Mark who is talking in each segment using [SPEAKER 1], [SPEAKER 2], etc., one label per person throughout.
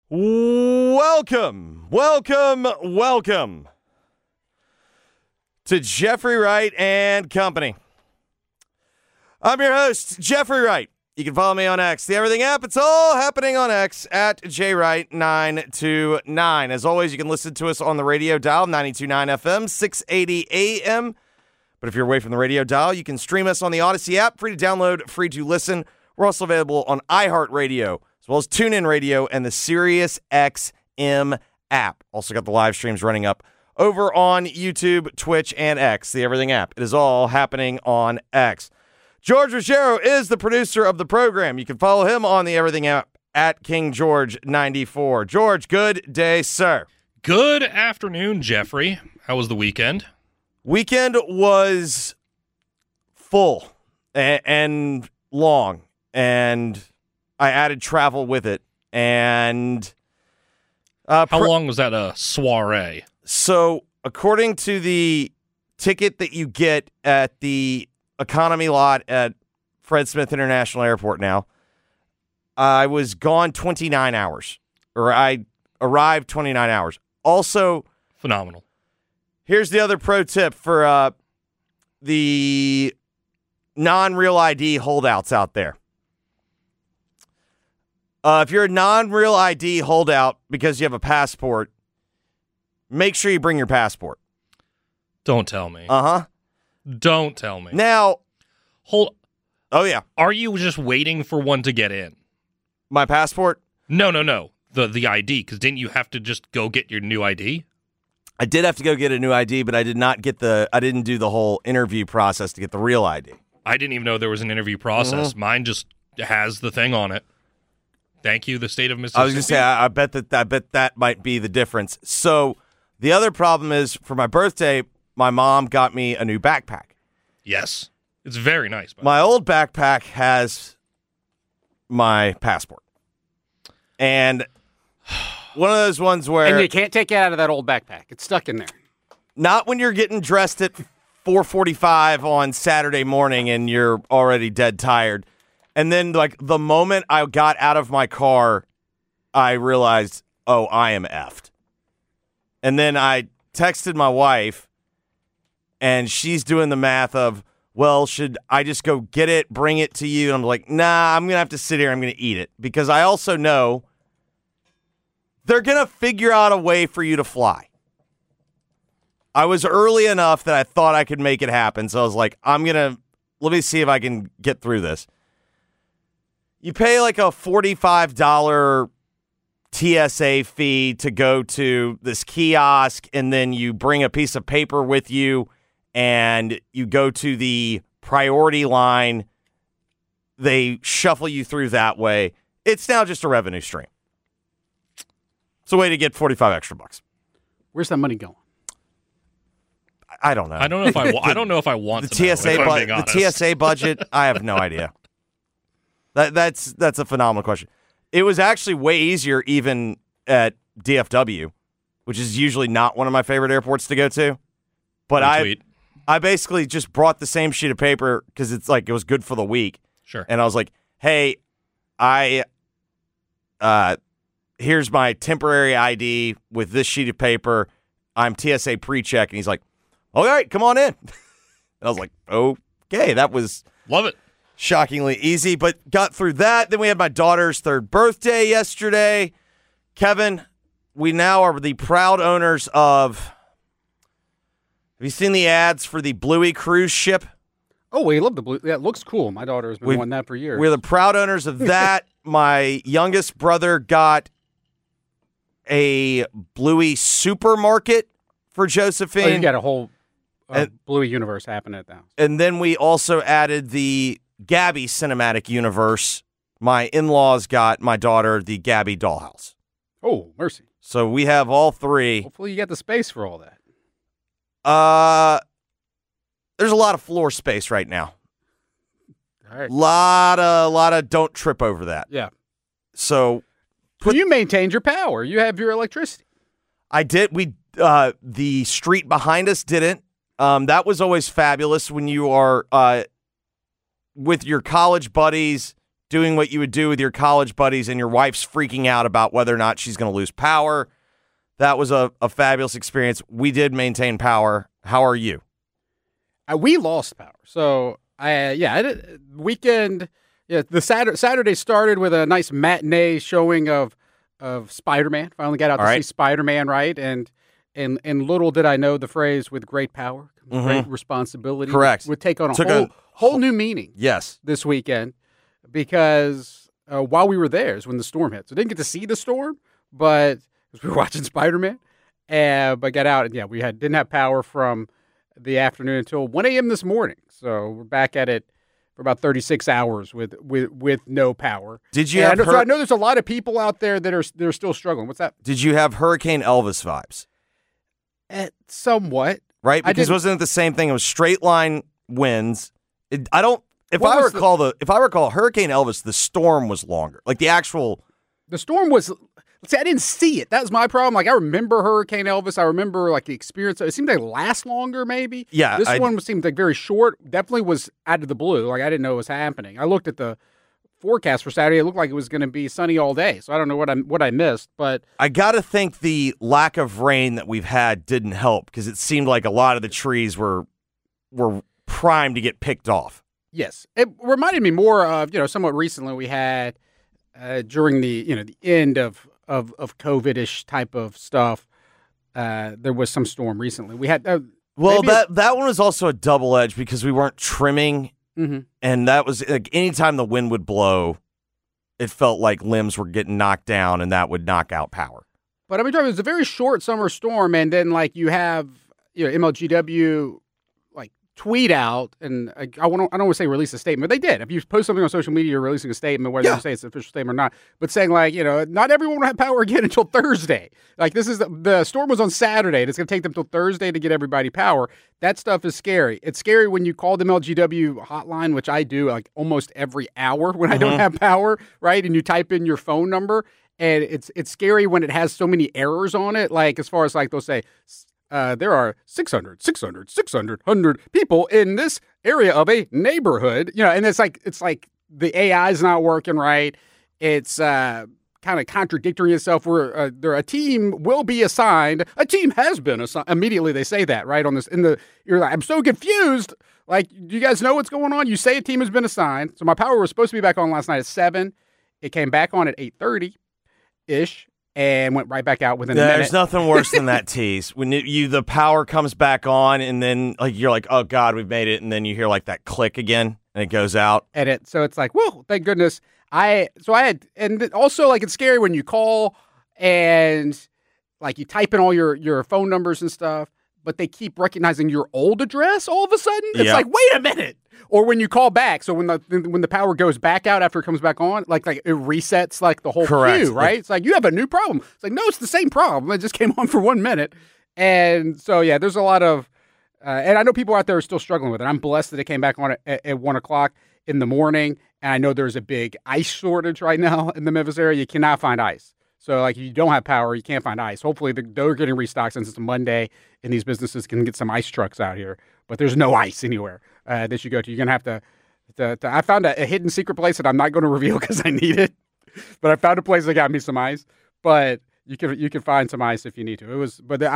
[SPEAKER 1] Welcome to Jeffrey Wright and Company. I'm your host, Jeffrey Wright. You can follow me on X, the Everything app. It's all happening on X at jwright929. As always, you can listen to us on the radio dial, 92.9 FM, 680 AM. But if you're away from the radio dial, you can stream us on the Odyssey app, free to download, free to listen. We're also available on iHeartRadio, as well as TuneIn Radio and the SiriusXM app. Also got the live streams running up over on YouTube, Twitch, and X, the Everything app. It is all happening on X. George Ruggiero is the producer of the program. You can follow him on the Everything app at KingGeorge94. George, good day, sir.
[SPEAKER 2] Good afternoon, Jeffrey. How was the weekend?
[SPEAKER 1] Weekend was full and long, and I added travel with it. And
[SPEAKER 2] how long was that soiree?
[SPEAKER 1] So, according to the ticket that you get at the economy lot at Fred Smith International Airport now, I was gone 29 hours, or I arrived 29 hours. Also,
[SPEAKER 2] phenomenal.
[SPEAKER 1] Here's the other pro tip for the non-real ID holdouts out there. If you're a non-real ID holdout because you have a passport, make sure you bring your passport.
[SPEAKER 2] Don't tell me.
[SPEAKER 1] Uh-huh.
[SPEAKER 2] Don't tell me.
[SPEAKER 1] Now,
[SPEAKER 2] oh
[SPEAKER 1] yeah.
[SPEAKER 2] Are you just waiting for one to get in?
[SPEAKER 1] My passport?
[SPEAKER 2] No. The ID, because didn't you have to just go get your new ID?
[SPEAKER 1] I did have to go get a new ID, but I didn't do the whole interview process to get the real ID.
[SPEAKER 2] I didn't even know there was an interview process.
[SPEAKER 1] Mm-hmm.
[SPEAKER 2] Mine just has the thing on it. Thank you, the state of Mississippi.
[SPEAKER 1] I was going to say, I bet that might be the difference. So the other problem is, for my birthday, my mom got me a new backpack.
[SPEAKER 2] Yes. It's very nice.
[SPEAKER 1] My old backpack has my passport. And one of those ones where...
[SPEAKER 3] And you can't take it out of that old backpack. It's stuck in there.
[SPEAKER 1] Not when you're getting dressed at 4:45 on Saturday morning and you're already dead tired. And then, like, the moment I got out of my car, I realized, oh, I am effed. And then I texted my wife, and she's doing the math of, well, should I just go get it, bring it to you? And I'm like, nah, I'm going to have to sit here. I'm going to eat it. Because I also know they're going to figure out a way for you to fly. I was early enough that I thought I could make it happen. So I was like, let me see if I can get through this. You pay like a $45 TSA fee to go to this kiosk, and then you bring a piece of paper with you, and you go to the priority line. They shuffle you through that way. It's now just a revenue stream. It's a way to get 45 extra bucks.
[SPEAKER 3] Where's that money going?
[SPEAKER 1] I don't know.
[SPEAKER 2] I don't know if I want
[SPEAKER 1] the
[SPEAKER 2] to
[SPEAKER 1] TSA
[SPEAKER 2] know, if I'm being honest.
[SPEAKER 1] The TSA budget. I have no idea. That's a phenomenal question. It was actually way easier even at DFW, which is usually not one of my favorite airports to go to. But I basically just brought the same sheet of paper because it's like it was good for the week.
[SPEAKER 2] Sure.
[SPEAKER 1] And I was like, hey, here's my temporary ID with this sheet of paper. I'm TSA pre-check. And he's like, all right, come on in. And I was like, okay, that was
[SPEAKER 2] love it.
[SPEAKER 1] Shockingly easy, but got through that. Then we had my daughter's third birthday yesterday. Kevin, we now are the proud owners of... Have you seen the ads for the Bluey cruise ship?
[SPEAKER 3] Oh, we love the Blue. That looks cool. My daughter has been wanting that for years.
[SPEAKER 1] We're the proud owners of that. My youngest brother got a Bluey supermarket for Josephine.
[SPEAKER 3] Oh, you got a whole Bluey universe happening at the house.
[SPEAKER 1] And then we also added the Gabby cinematic universe. My in-laws got my daughter the Gabby dollhouse.
[SPEAKER 3] Oh, mercy.
[SPEAKER 1] So we have all three.
[SPEAKER 3] Hopefully you got the space for all that.
[SPEAKER 1] There's a lot of floor space right now.
[SPEAKER 3] All right.
[SPEAKER 1] Lot of don't trip over that.
[SPEAKER 3] Yeah.
[SPEAKER 1] So
[SPEAKER 3] you maintained your power. You have your electricity.
[SPEAKER 1] I did. The street behind us didn't. That was always fabulous when you are with your college buddies doing what you would do with your college buddies, and your wife's freaking out about whether or not she's going to lose power. That was a fabulous experience. We did maintain power. How are you?
[SPEAKER 3] We lost power. So, weekend, the Saturday started with a nice matinee showing of Spider-Man. Finally got out to see Spider-Man, right? And little did I know the phrase "with great power, great responsibility."
[SPEAKER 1] Correct.
[SPEAKER 3] Would take on a whole new meaning.
[SPEAKER 1] Yes.
[SPEAKER 3] This weekend, because while we were there is when the storm hit. So didn't get to see the storm, but we were watching Spider-Man, but got out and we didn't have power from the afternoon until 1 a.m. this morning. So we're back at it for about 36 hours with no power.
[SPEAKER 1] Did you?
[SPEAKER 3] I know there's a lot of people out there that are still struggling. What's that?
[SPEAKER 1] Did you have Hurricane Elvis vibes?
[SPEAKER 3] Somewhat,
[SPEAKER 1] right? Because wasn't it the same thing? It was straight line winds. If I recall Hurricane Elvis, the storm was longer. Like the
[SPEAKER 3] storm was. See, I didn't see it. That was my problem. Like, I remember Hurricane Elvis. I remember, like, the experience. It seemed to last longer, maybe.
[SPEAKER 1] Yeah.
[SPEAKER 3] This one seemed like very short. Definitely was out of the blue. Like, I didn't know it was happening. I looked at the forecast for Saturday. It looked like it was going to be sunny all day. So I don't know what I missed. But
[SPEAKER 1] I got to think the lack of rain that we've had didn't help, because it seemed like a lot of the trees were primed to get picked off.
[SPEAKER 3] Yes. It reminded me more of, somewhat recently we had during the end of COVID-ish type of stuff. There was some storm recently. We had that one was also a double edge because we weren't trimming, and that was like anytime the wind would blow, it felt like limbs were getting knocked down, and that would knock out power. But I mean, it was a very short summer storm, and then like you have MLGW tweet out, and I don't want to say release a statement, but they did. If you post something on social media, you're releasing a statement, whether you say it's an official statement or not, but saying not everyone will have power again until Thursday. Like this is the storm was on Saturday, and it's going to take them till Thursday to get everybody power. That stuff is scary. It's scary when you call the MLGW hotline, which I do like almost every hour when I don't have power, right? And you type in your phone number, and it's scary when it has so many errors on it. Like as far as like they'll say, there are 600 people in this area of a neighborhood, and it's like the AI is not working right. It's kind of contradicting itself. Where a team will be assigned. A team has been assigned. Immediately they say that right on this. You're like, I'm so confused. Like, do you guys know what's going on? You say a team has been assigned. So my power was supposed to be back on last night at 7. It came back on at 8:30 ish. And went right back out within a minute.
[SPEAKER 1] There's nothing worse than that tease. When the power comes back on, and then like you're like, oh God, we've made it, and then you hear like that click again, and it goes out.
[SPEAKER 3] So it's like, whoa, thank goodness. And also like it's scary when you call and like you type in all your phone numbers and stuff, but they keep recognizing your old address all of a sudden. It's like, wait a minute. Or when you call back, so when the power goes back out after it comes back on, like it resets like the whole queue, right? It's like you have a new problem. It's like, no, it's the same problem. It just came on for 1 minute. And so there's a lot of and I know people out there are still struggling with it. I'm blessed that it came back on at 1 o'clock in the morning, and I know there's a big ice shortage right now in the Memphis area. You cannot find ice. So, like, if you don't have power, you can't find ice. Hopefully, they're getting restocked since it's a Monday, and these businesses can get some ice trucks out here. But there's no ice anywhere that you go to. You're going to have to I found a hidden secret place that I'm not going to reveal because I need it. But I found a place that got me some ice. But you can find some ice if you need to.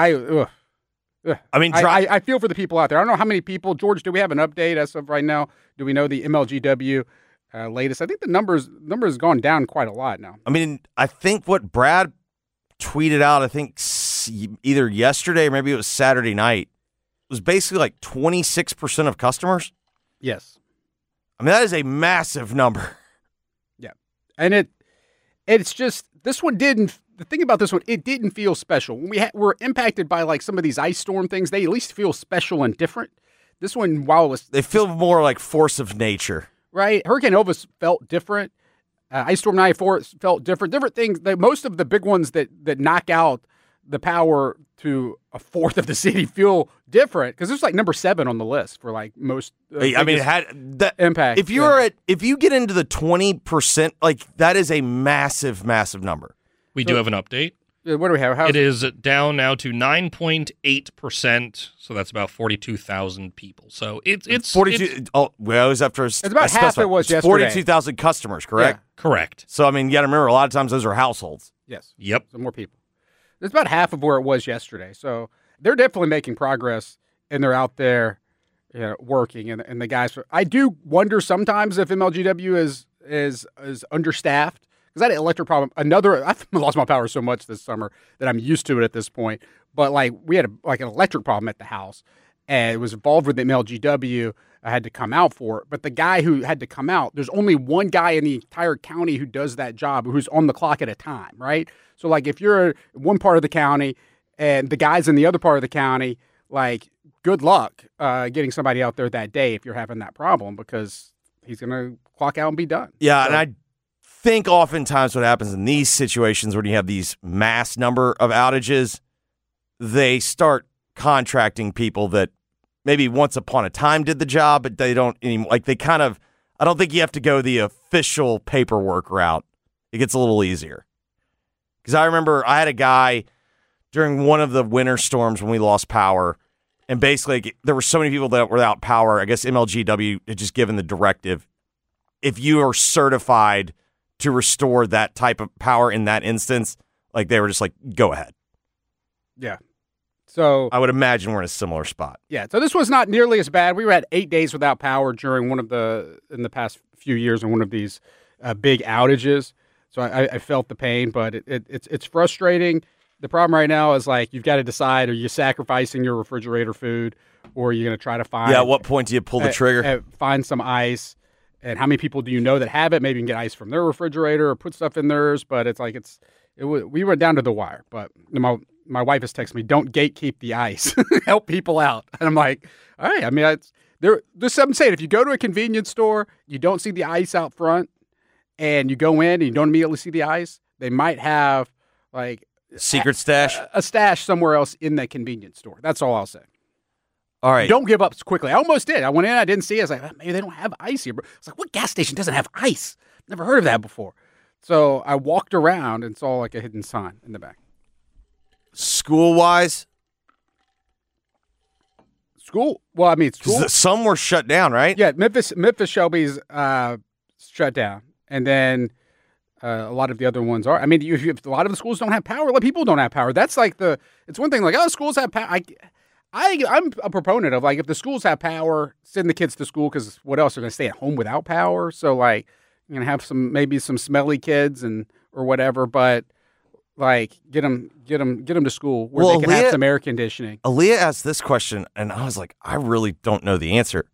[SPEAKER 3] I feel for the people out there. I don't know how many people. George, do we have an update as of right now? Do we know the MLGW latest? I think the numbers has gone down quite a lot now.
[SPEAKER 1] I mean, I think what Brad tweeted out, I think either yesterday or maybe it was Saturday night, was basically like 26% of customers.
[SPEAKER 3] Yes.
[SPEAKER 1] I mean, that is a massive number.
[SPEAKER 3] Yeah. And it's just, this one didn't, the thing about this one, it didn't feel special. When we were impacted by like some of these ice storm things, they at least feel special and different. This one, while it was...
[SPEAKER 1] They feel more like force of nature.
[SPEAKER 3] Right. Hurricane Elvis felt different. Ice Storm 94 felt different. Different things. Most of the big ones that knock out the power to a fourth of the city feel different because it's like number 7 on the list for like most.
[SPEAKER 1] I mean, it had that
[SPEAKER 3] impact.
[SPEAKER 1] If you get into the 20%, like that is a massive, massive number.
[SPEAKER 2] We do have an update.
[SPEAKER 3] What do we have?
[SPEAKER 2] It is down now to 9.8%, so that's about 42,000 people. So it's
[SPEAKER 1] 42. Well, it was after.
[SPEAKER 3] It's about half it was yesterday.
[SPEAKER 1] 42,000 customers, correct?
[SPEAKER 3] Yeah.
[SPEAKER 2] correct.
[SPEAKER 1] So I mean, you got to remember, a lot of times those are households.
[SPEAKER 3] Yes.
[SPEAKER 2] Yep.
[SPEAKER 3] So more people. It's about half of where it was yesterday. So they're definitely making progress, and they're out there, working. And the guys. I do wonder sometimes if MLGW is understaffed. Because I had an electric problem. I've lost my power so much this summer that I'm used to it at this point. But we had an electric problem at the house, and it was involved with the MLGW. I had to come out for it. But the guy who had to come out, there's only one guy in the entire county who does that job, who's on the clock at a time, right? So if you're in one part of the county and the guy's in the other part of the county, good luck getting somebody out there that day if you're having that problem, because he's going to clock out and be done.
[SPEAKER 1] Yeah,
[SPEAKER 3] so,
[SPEAKER 1] and I think oftentimes what happens in these situations when you have these mass number of outages, they start contracting people that maybe once upon a time did the job, but they don't anymore. I don't think you have to go the official paperwork route. It gets a little easier. Because I remember I had a guy during one of the winter storms when we lost power, and basically there were so many people that were without power. I guess MLGW had just given the directive, if you are certified to restore that type of power in that instance, they were just go ahead.
[SPEAKER 3] Yeah. So
[SPEAKER 1] I would imagine we're in a similar spot.
[SPEAKER 3] Yeah. So this was not nearly as bad. We were at 8 days without power during in the past few years in one of these big outages. So I felt the pain, but it's frustrating. The problem right now is you've got to decide, are you sacrificing your refrigerator food, or are you going to try to find?
[SPEAKER 1] Yeah. At what point do you pull the trigger?
[SPEAKER 3] Find some ice. And how many people do you know that have it? Maybe you can get ice from their refrigerator or put stuff in theirs. But we went down to the wire. But my wife has texted me, don't gatekeep the ice. Help people out. And I'm like, all right. I mean, there's something saying, if you go to a convenience store, you don't see the ice out front, and you go in and you don't immediately see the ice, they might have
[SPEAKER 1] secret stash?
[SPEAKER 3] A stash somewhere else in that convenience store. That's all I'll say.
[SPEAKER 1] All right.
[SPEAKER 3] Don't give up quickly. I almost did. I went in, I didn't see it. I was like, maybe they don't have ice here. It's what gas station doesn't have ice? Never heard of that before. So I walked around and saw a hidden sign in the back.
[SPEAKER 1] School-wise?
[SPEAKER 3] School? Well, I mean, school.
[SPEAKER 1] Some were shut down, right?
[SPEAKER 3] Yeah, Memphis Shelby's shut down. And then a lot of the other ones are. I mean, if a lot of the schools don't have power, people don't have power. That's it's one thing schools have power. I'm a proponent of if the schools have power, send the kids to school, because what else are going to stay at home without power? So you're going to have maybe some smelly kids or whatever, but get them to school where they can have some air conditioning.
[SPEAKER 1] Aaliyah asked this question, and I was like, I really don't know the answer.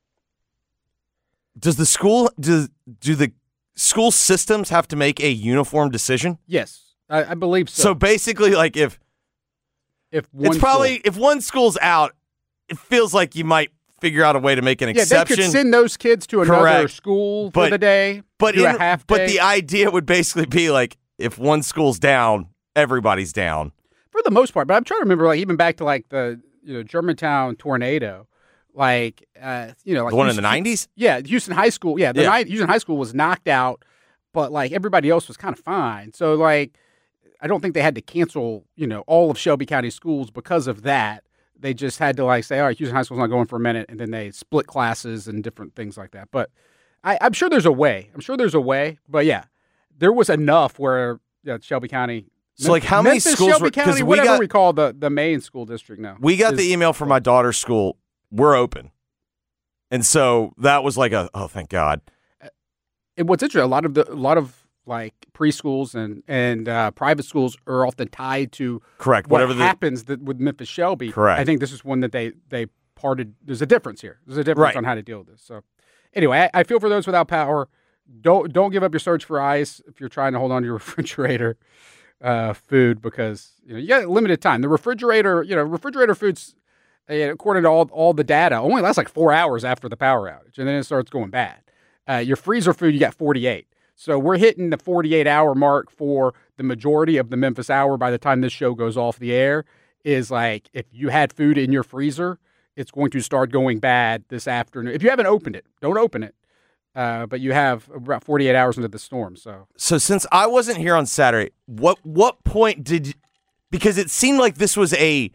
[SPEAKER 1] Do the school systems have to make a uniform decision?
[SPEAKER 3] Yes, I believe so.
[SPEAKER 1] So basically, if one school's out, it feels like you might figure out a way to make an exception.
[SPEAKER 3] They could send those kids to another school for the day, do a half day.
[SPEAKER 1] But the idea would basically be if one school's down, everybody's down.
[SPEAKER 3] For the most part. But I'm trying to remember, even back to the Germantown tornado, the
[SPEAKER 1] one in the 90s?
[SPEAKER 3] Yeah, Houston High School. Yeah, Houston High School was knocked out, but everybody else was kind of fine. So I don't think they had to cancel, all of Shelby County schools because of that. They just had to say, all right, Houston High School's not going for a minute, and then they split classes and different things like that. But I'm sure there's a way. But yeah, there was enough where Shelby County.
[SPEAKER 1] So how many
[SPEAKER 3] Memphis,
[SPEAKER 1] schools
[SPEAKER 3] Shelby
[SPEAKER 1] were?
[SPEAKER 3] County, whatever we call the main school district now.
[SPEAKER 1] We got the email from my daughter's school. We're open, and so that was oh, thank God.
[SPEAKER 3] And what's interesting, a lot of preschools and private schools are often tied to
[SPEAKER 1] correct
[SPEAKER 3] what happens with Memphis Shelby.
[SPEAKER 1] Correct.
[SPEAKER 3] I think this is one that they parted. There's a difference here. There's a difference on how to deal with this. So anyway, I feel for those without power. Don't give up your search for ice if you're trying to hold on to your refrigerator food, because you got limited time. The refrigerator foods, according to all the data, only lasts 4 hours after the power outage, and then it starts going bad. Your freezer food, you got 48. So we're hitting the 48-hour mark for the majority of the Memphis Hour by the time this show goes off the air. Is if you had food in your freezer, it's going to start going bad this afternoon. If you haven't opened it, don't open it. But you have about 48 hours into the storm. So
[SPEAKER 1] since I wasn't here on Saturday, what point because it seemed like this was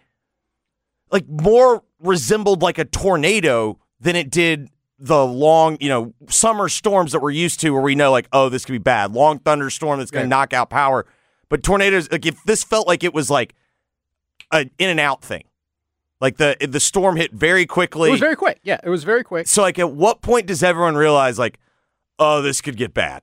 [SPEAKER 1] more resembled like a tornado than it did the long, summer storms that we're used to where we know like, oh, this could be bad. Long thunderstorm that's going to knock out power. But tornadoes, like if this felt like it was like an in and out thing. Like the storm hit very quickly.
[SPEAKER 3] It was very quick. Yeah, it was very quick.
[SPEAKER 1] So like at what point does everyone realize like, oh, this could get bad?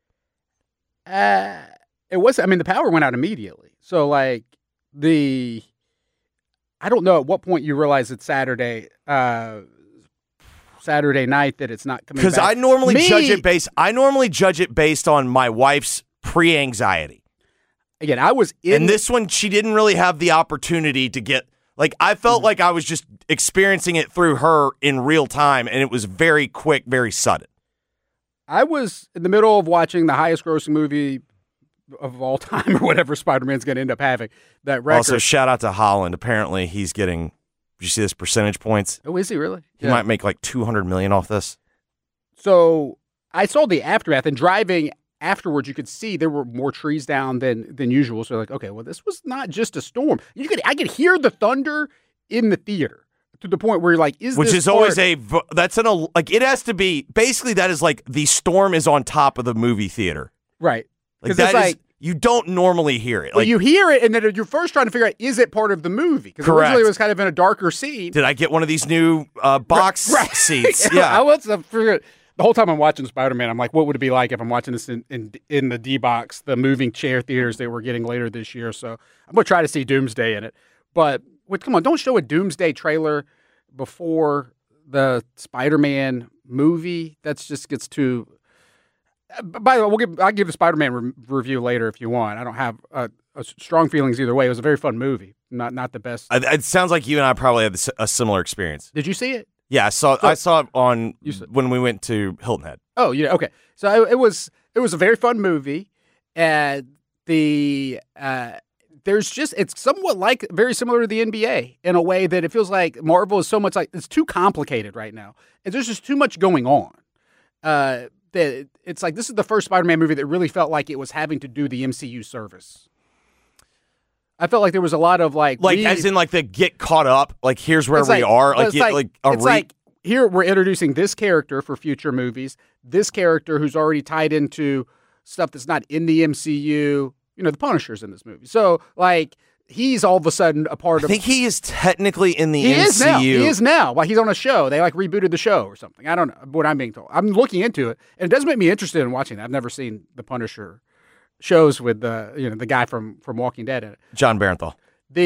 [SPEAKER 3] It was, the power went out immediately. So like I don't know at what point you realize it's Saturday night that it's not coming back.
[SPEAKER 1] Because I normally judge it based on my wife's pre-anxiety.
[SPEAKER 3] Again, I was in.
[SPEAKER 1] And this one, she didn't really have the opportunity to get. Like, I felt like I was just experiencing it through her in real time, and it was very quick, very sudden.
[SPEAKER 3] I was in the middle of watching the highest grossing movie of all time, or whatever Spider-Man's going to end up having. That record.
[SPEAKER 1] Also, shout out to Holland. Apparently, he's getting. Did you see this percentage points?
[SPEAKER 3] Oh, is he really?
[SPEAKER 1] He might make like $200 million off this.
[SPEAKER 3] So I saw the aftermath, and driving afterwards, you could see there were more trees down than usual. So like, okay, well, this was not just a storm. I could hear the thunder in the theater to the point where you're like,
[SPEAKER 1] which is always it has to be basically that is like the storm is on top of the movie theater,
[SPEAKER 3] right?
[SPEAKER 1] Like that is, you don't normally hear it.
[SPEAKER 3] Well, you hear it, and then you're first trying to figure out, is it part of the movie? Because originally it was kind of in a darker scene.
[SPEAKER 1] Did I get one of these new box seats? Yeah.
[SPEAKER 3] The whole time I'm watching Spider-Man, I'm like, what would it be like if I'm watching this in the D-Box, the moving chair theaters that we're getting later this year? So I'm going to try to see Doomsday in it. But come on, don't show a Doomsday trailer before the Spider-Man movie. That just gets too... By the way, I'll give a Spider-Man review later if you want. I don't have strong feelings either way. It was a very fun movie. Not the best.
[SPEAKER 1] It sounds like you and I probably had a similar experience.
[SPEAKER 3] Did you see it?
[SPEAKER 1] Yeah, I saw it on when we went to Hilton Head.
[SPEAKER 3] Oh, yeah, okay. So it was a very fun movie. There's just it's somewhat very similar to the NBA in a way that it feels like Marvel is so much like it's too complicated right now, and there's just too much going on. That it's like this is the first Spider-Man movie that really felt like it was having to do the MCU service. I felt like there was a lot of
[SPEAKER 1] as in the get caught up. Like here's where we are.
[SPEAKER 3] Here we're introducing this character for future movies. This character who's already tied into stuff that's not in the MCU. The Punisher's in this movie, so he's all of a sudden a part of.
[SPEAKER 1] I think he is technically in the MCU.
[SPEAKER 3] He is now. Like he's on a show. They rebooted the show or something. I don't know what I'm being told. I'm looking into it, and it does make me interested in watching that. I've never seen the Punisher shows with the guy from Walking Dead in it.
[SPEAKER 1] John Barenthal.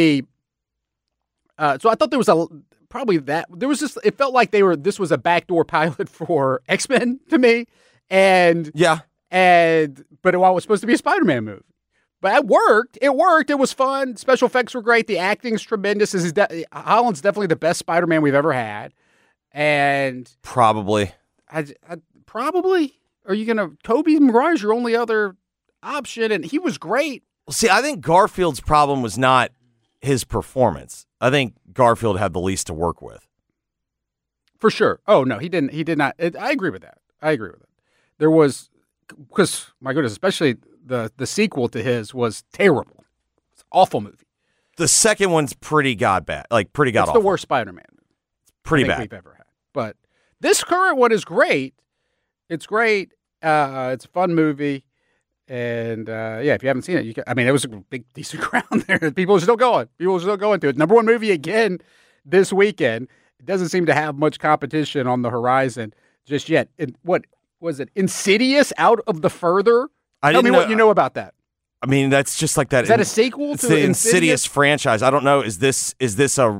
[SPEAKER 3] So I thought there was it felt like this was a backdoor pilot for X-Men to me. And
[SPEAKER 1] yeah.
[SPEAKER 3] But it was supposed to be a Spider-Man movie. But it worked. It was fun. Special effects were great. The acting's tremendous. Holland's definitely the best Spider-Man we've ever had. And
[SPEAKER 1] probably.
[SPEAKER 3] Probably. Are you going to Tobey Maguire's your only other option, and he was great.
[SPEAKER 1] See, I think Garfield's problem was not his performance. I think Garfield had the least to work with.
[SPEAKER 3] For sure. Oh, no, he didn't. He did not. I agree with that. There was, because, my goodness, especially the sequel to his was terrible. It's an awful movie.
[SPEAKER 1] The second one's pretty god-bad. Pretty god-awful.
[SPEAKER 3] It's the worst Spider-Man movie.
[SPEAKER 1] Pretty bad.
[SPEAKER 3] We've ever had. But this current one is great. It's great. It's a fun movie. And, if you haven't seen it, it was a big, decent crowd there. People are still going. To it. Number one movie again this weekend. It doesn't seem to have much competition on the horizon just yet. What was it? Insidious Out of the Further? Tell me what you know about that.
[SPEAKER 1] I mean, that's just like that.
[SPEAKER 3] Is that a sequel to
[SPEAKER 1] the Insidious franchise? I don't know. Is this a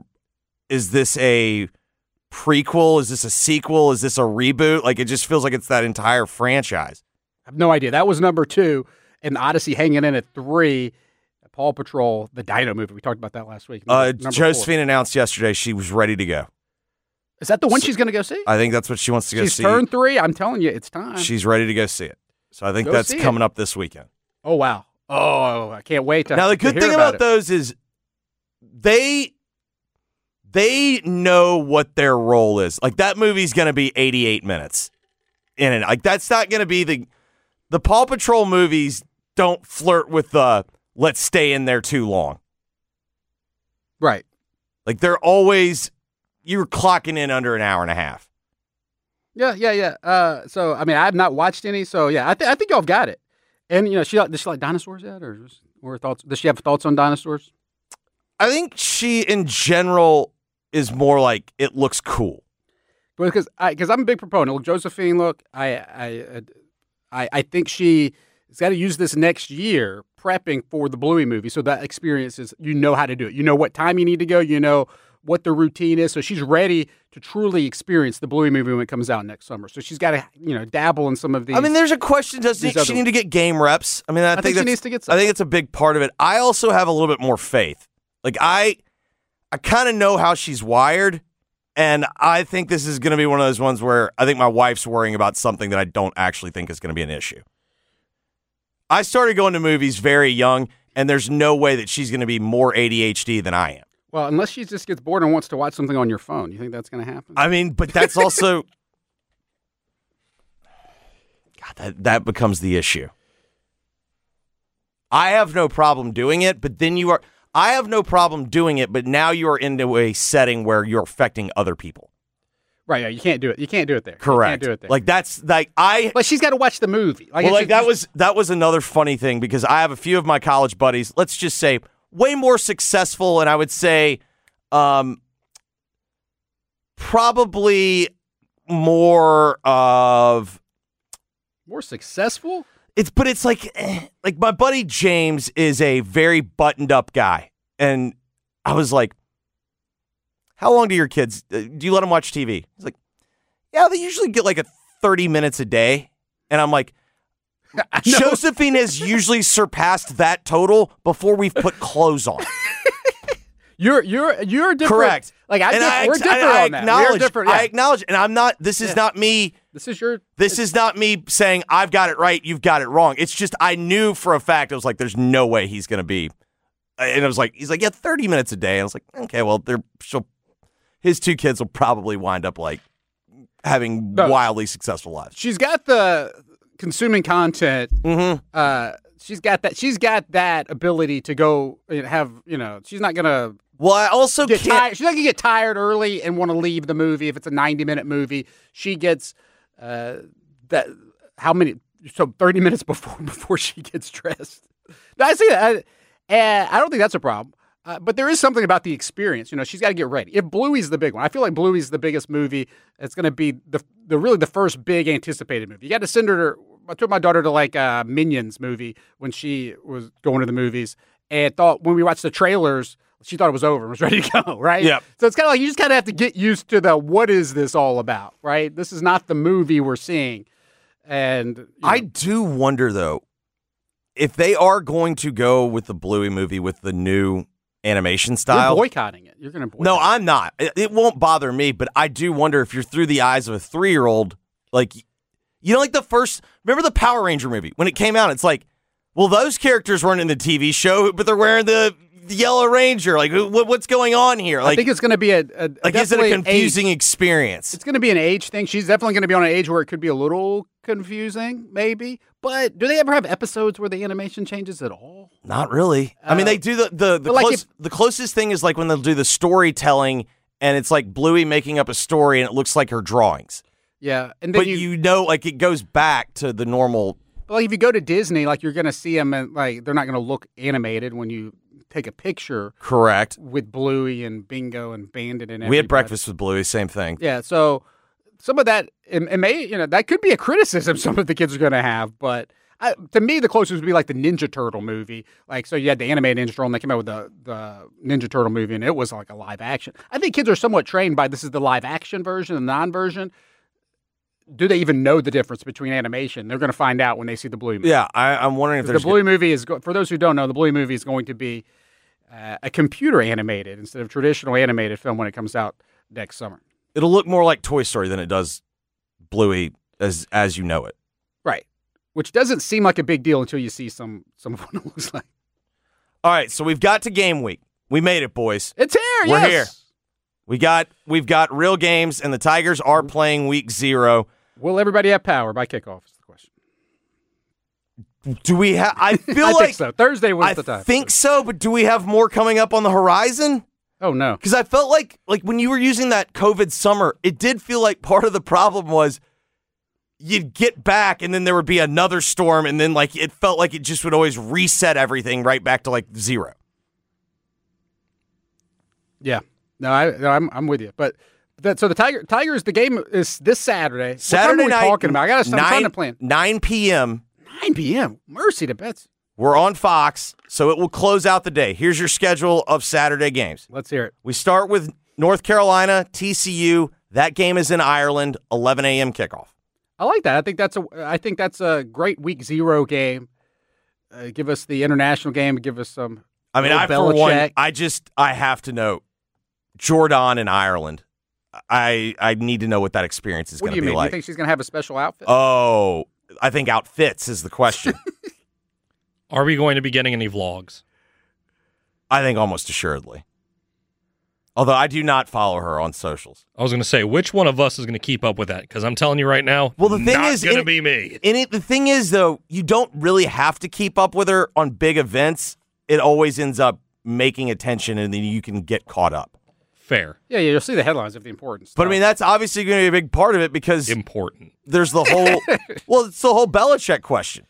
[SPEAKER 1] prequel? Is this a sequel? Is this a reboot? It just feels like it's that entire franchise.
[SPEAKER 3] I have no idea. That was number 2, and Odyssey hanging in at 3. Paw Patrol, the Dino movie. We talked about that last week.
[SPEAKER 1] Josephine announced yesterday she was ready to go.
[SPEAKER 3] Is that the one she's going to go see?
[SPEAKER 1] I think that's what she wants to go see.
[SPEAKER 3] She's turned 3. I'm telling you, it's time.
[SPEAKER 1] She's ready to go see it. So I think that's coming up this weekend.
[SPEAKER 3] Oh, wow. Oh, I can't wait to
[SPEAKER 1] Now, the good thing about those is they know what their role is. That movie's going to be 88 minutes. in it. Like that's not going to be the Paw Patrol movies don't flirt with the let's stay in there too long.
[SPEAKER 3] Right.
[SPEAKER 1] Like they're always you're clocking in under an hour and a half.
[SPEAKER 3] Yeah. So I mean, I have not watched any. So yeah, I think y'all have got it. And does she like dinosaurs yet, or thoughts? Does she have thoughts on dinosaurs?
[SPEAKER 1] I think she, in general, is more like it looks cool.
[SPEAKER 3] Because I'm a big proponent. Look, Josephine. Look, I think she's got to use this next year prepping for the Bluey movie. So that experience is how to do it. You know what time you need to go. You know what the routine is. So she's ready to truly experience the Bluey movie when it comes out next summer. So she's got to dabble in some of these.
[SPEAKER 1] I mean, there's a question: does she need to get game reps? I mean, I think
[SPEAKER 3] she needs to get some.
[SPEAKER 1] I think it's a big part of it. I also have a little bit more faith. Like I kind of know how she's wired, and I think this is going to be one of those ones where I think my wife's worrying about something that I don't actually think is going to be an issue. I started going to movies very young, and there's no way that she's going to be more ADHD than I am.
[SPEAKER 3] Well, unless she just gets bored and wants to watch something on your phone. You think that's going to happen?
[SPEAKER 1] I mean, but that's also God, that becomes the issue. I have no problem doing it, but then I have no problem doing it, but now you are into a setting where you're affecting other people.
[SPEAKER 3] Right, yeah, you can't do it. You can't do it there.
[SPEAKER 1] Correct.
[SPEAKER 3] You can't do it there.
[SPEAKER 1] Like that's like
[SPEAKER 3] But she's got to watch the movie.
[SPEAKER 1] That was another funny thing because I have a few of my college buddies, let's just say, way more successful, and I would say probably more
[SPEAKER 3] successful?
[SPEAKER 1] It's like my buddy James is a very buttoned up guy. And I was like, how long do your kids, do you let them watch TV? He's like, yeah, they usually get like 30 minutes a day. And I'm like, Josephine has usually surpassed that total before we've put clothes on.
[SPEAKER 3] You're different.
[SPEAKER 1] Correct.
[SPEAKER 3] Like we're different on that. We're different. Yeah.
[SPEAKER 1] I acknowledge, and I'm not. This is not me. This is not me saying I've got it right. You've got it wrong. It's just I knew for a fact. I was like, there's no way he's going to be. And I was like, he's like, yeah, 30 minutes a day. And I was like, okay, well, his two kids will probably wind up like having wildly successful lives.
[SPEAKER 3] She's got the consuming content.
[SPEAKER 1] Mm-hmm.
[SPEAKER 3] She's got that ability to go and have. She's not going to.
[SPEAKER 1] Well, I also
[SPEAKER 3] get tired. She's not gonna get tired early and want to leave the movie if it's a 90-minute movie. She gets that how many? So 30 minutes before she gets dressed. I see that. I don't think that's a problem. But there is something about the experience. She's got to get ready. If Bluey's the big one, I feel like Bluey's the biggest movie. It's going to be the first big anticipated movie. You got to send her. I took my daughter to like a Minions movie when she was going to the movies, and thought when we watched the trailers. She thought it was over and was ready to go, right?
[SPEAKER 1] Yeah.
[SPEAKER 3] So it's kind of like you just kind of have to get used to what is this all about, right? This is not the movie we're seeing. And
[SPEAKER 1] I do wonder, though, if they are going to go with the Bluey movie with the new animation style.
[SPEAKER 3] You're boycotting it. You're going to boycott
[SPEAKER 1] No, I'm not. It won't bother me, but I do wonder if you're through the eyes of a 3-year-old, like, like the first, remember the Power Ranger movie? When it came out, it's like, well, those characters weren't in the TV show, but they're wearing the Yellow Ranger. Like, what's going on here? Like,
[SPEAKER 3] I think it's going to be is
[SPEAKER 1] it a confusing experience?
[SPEAKER 3] It's going to be an age thing. She's definitely going to be on an age where it could be a little confusing, maybe. But do they ever have episodes where the animation changes at all?
[SPEAKER 1] Not really. I mean, they do the closest thing is like when they'll do the storytelling, and it's like Bluey making up a story, and it looks like her drawings.
[SPEAKER 3] Yeah, and then
[SPEAKER 1] like it goes back to the normal.
[SPEAKER 3] But like if you go to Disney, like you're going to see them, and like they're not going to look animated when you take a picture.
[SPEAKER 1] Correct.
[SPEAKER 3] With Bluey and Bingo and Bandit and everybody.
[SPEAKER 1] We had breakfast with Bluey, same thing.
[SPEAKER 3] Yeah, so some of that, it may, that could be a criticism some of the kids are going to have, but to me, the closest would be like the Ninja Turtle movie. Like, so you had the animated Ninja Turtle, and they came out with the Ninja Turtle movie, and it was like a live action. I think kids are somewhat trained by this is the live action version, the non-version. Do they even know the difference between animation? They're going to find out when they see the Bluey movie.
[SPEAKER 1] Yeah, I'm wondering if there's...
[SPEAKER 3] The Bluey movie is, for those who don't know, the Bluey movie is going to be a computer animated instead of traditional animated film when it comes out next summer.
[SPEAKER 1] It'll look more like Toy Story than it does Bluey as you know it.
[SPEAKER 3] Right. Which doesn't seem like a big deal until you see some of what it looks like.
[SPEAKER 1] All right, so we've got to game week. We made it, boys.
[SPEAKER 3] It's here,
[SPEAKER 1] We're here. We've got real games, and the Tigers are playing week 0.
[SPEAKER 3] Will everybody have power by kickoff is the question.
[SPEAKER 1] Do we have? I feel
[SPEAKER 3] I
[SPEAKER 1] like
[SPEAKER 3] think so. Thursday was the time.
[SPEAKER 1] I think so, but do we have more coming up on the horizon?
[SPEAKER 3] Oh, no.
[SPEAKER 1] Because I felt like when you were using that COVID summer, it did feel like part of the problem was you'd get back and then there would be another storm, and then it felt like it just would always reset everything right back to zero.
[SPEAKER 3] Yeah. No, I'm with you. But so the Tigers, the game is this Saturday.
[SPEAKER 1] Saturday
[SPEAKER 3] what time are we talking about? I got to start trying to plan.
[SPEAKER 1] 9 p.m.
[SPEAKER 3] 9 p.m. Mercy to Betsy.
[SPEAKER 1] We're on Fox, so it will close out the day. Here's your schedule of Saturday games.
[SPEAKER 3] Let's hear it.
[SPEAKER 1] We start with North Carolina, TCU. That game is in Ireland, 11 a.m. kickoff.
[SPEAKER 3] I like that. I think that's a great week 0 game. Give us the international game. Give us some.
[SPEAKER 1] I mean, for one, I have to know Jordan in Ireland. I need to know what that experience is going to be like.
[SPEAKER 3] Do you think she's going to have a special outfit?
[SPEAKER 1] Oh, I think outfits is the question.
[SPEAKER 2] Are we going to be getting any vlogs?
[SPEAKER 1] I think almost assuredly. Although I do not follow her on socials.
[SPEAKER 2] I was going to say, which one of us is going to keep up with that? Because I'm telling you right now,
[SPEAKER 1] well, the thing is,
[SPEAKER 2] going to be me.
[SPEAKER 1] The thing is, though, you don't really have to keep up with her on big events. It always ends up making attention, and then you can get caught up.
[SPEAKER 2] Fair.
[SPEAKER 3] Yeah, you'll see the headlines of the important stuff.
[SPEAKER 1] But, I mean, that's obviously going to be a big part of it because there's the whole it's the whole Belichick question.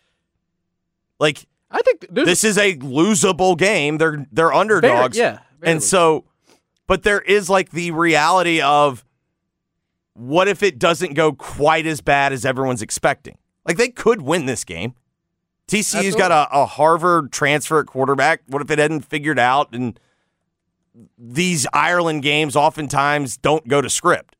[SPEAKER 1] I
[SPEAKER 3] think
[SPEAKER 1] this is a losable game. They're underdogs. And so, but there is the reality of what if it doesn't go quite as bad as everyone's expecting? They could win this game. TCU's got a Harvard transfer at quarterback. What if it hadn't figured out? And these Ireland games oftentimes don't go to script.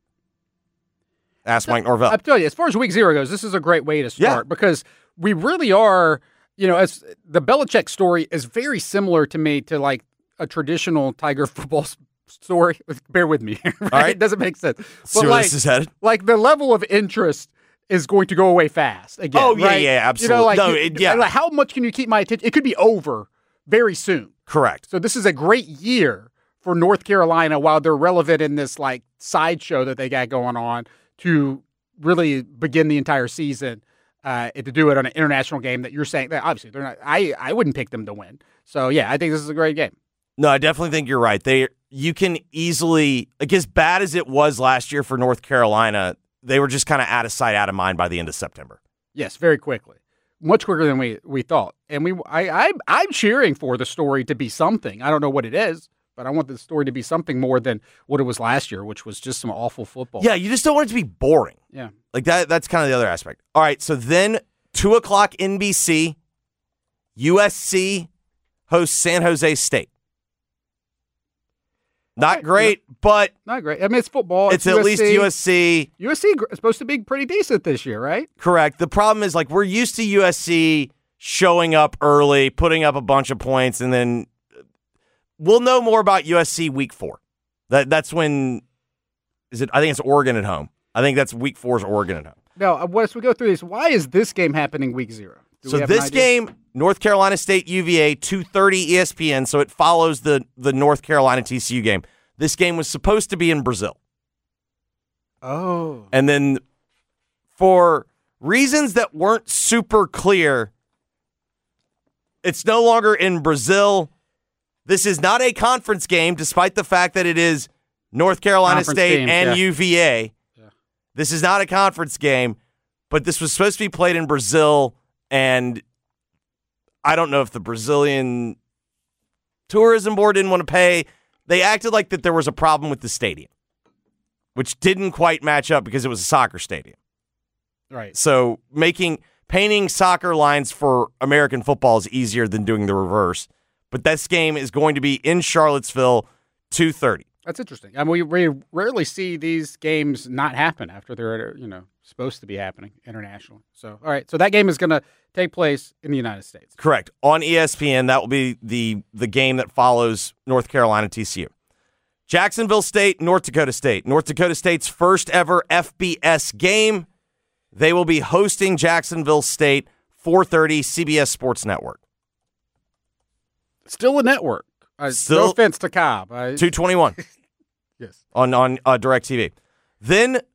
[SPEAKER 1] Ask Mike Norvell.
[SPEAKER 3] I'll tell you, as far as week 0 goes, this is a great way to start because we really are, as the Belichick story is very similar to me to a traditional Tiger football story. Bear with me. Right?
[SPEAKER 1] All right.
[SPEAKER 3] It doesn't make sense.
[SPEAKER 1] See where this is headed?
[SPEAKER 3] The level of interest is going to go away fast again.
[SPEAKER 1] Oh,
[SPEAKER 3] right?
[SPEAKER 1] yeah, absolutely.
[SPEAKER 3] How much can you keep my attention? It could be over very soon.
[SPEAKER 1] Correct.
[SPEAKER 3] So this is a great year for North Carolina while they're relevant in this sideshow that they got going on to really begin the entire season and to do it on an international game that you're saying that obviously they're not. I wouldn't pick them to win. So yeah, I think this is a great game.
[SPEAKER 1] No, I definitely think you're right. You can easily, as bad as it was last year for North Carolina, they were just kind of out of sight, out of mind by the end of September.
[SPEAKER 3] Yes, very quickly. Much quicker than we thought. And I'm cheering for the story to be something. I don't know what it is, but I want the story to be something more than what it was last year, which was just some awful football.
[SPEAKER 1] Yeah, you just don't want it to be boring.
[SPEAKER 3] Yeah.
[SPEAKER 1] That's kind of the other aspect. All right, so then 2 o'clock NBC, USC hosts San Jose State. Not great, but...
[SPEAKER 3] Not great. I mean, it's football.
[SPEAKER 1] It's at least USC.
[SPEAKER 3] USC is supposed to be pretty decent this year, right?
[SPEAKER 1] Correct. The problem is, we're used to USC showing up early, putting up a bunch of points, and then we'll know more about USC week 4. That's when... I think it's Oregon at home. I think that's week 4's Oregon at home.
[SPEAKER 3] Now, as we go through this, why is this game happening week 0?
[SPEAKER 1] So this game, North Carolina State UVA, 2:30 ESPN, so it follows the North Carolina TCU game. This game was supposed to be in Brazil.
[SPEAKER 3] Oh.
[SPEAKER 1] And then for reasons that weren't super clear, it's no longer in Brazil. This is not a conference game, despite the fact that it is North Carolina State and UVA. Yeah. This is not a conference game, but this was supposed to be played in Brazil. And I don't know if the Brazilian tourism board didn't want to pay. They acted like that there was a problem with the stadium, which didn't quite match up because it was a soccer stadium.
[SPEAKER 3] Right.
[SPEAKER 1] So painting soccer lines for American football is easier than doing the reverse. But this game is going to be in Charlottesville, 2:30.
[SPEAKER 3] That's interesting. I mean, we rarely see these games not happen after they're, supposed to be happening internationally. So, all right. So that game is going to take place in the United States.
[SPEAKER 1] Correct. On ESPN, that will be the game that follows North Carolina TCU. Jacksonville State, North Dakota State. North Dakota State's first ever FBS game. They will be hosting Jacksonville State, 4:30, CBS Sports Network.
[SPEAKER 3] Still a network. No offense to Cobb.
[SPEAKER 1] 221.
[SPEAKER 3] Yes.
[SPEAKER 1] On DirecTV. Then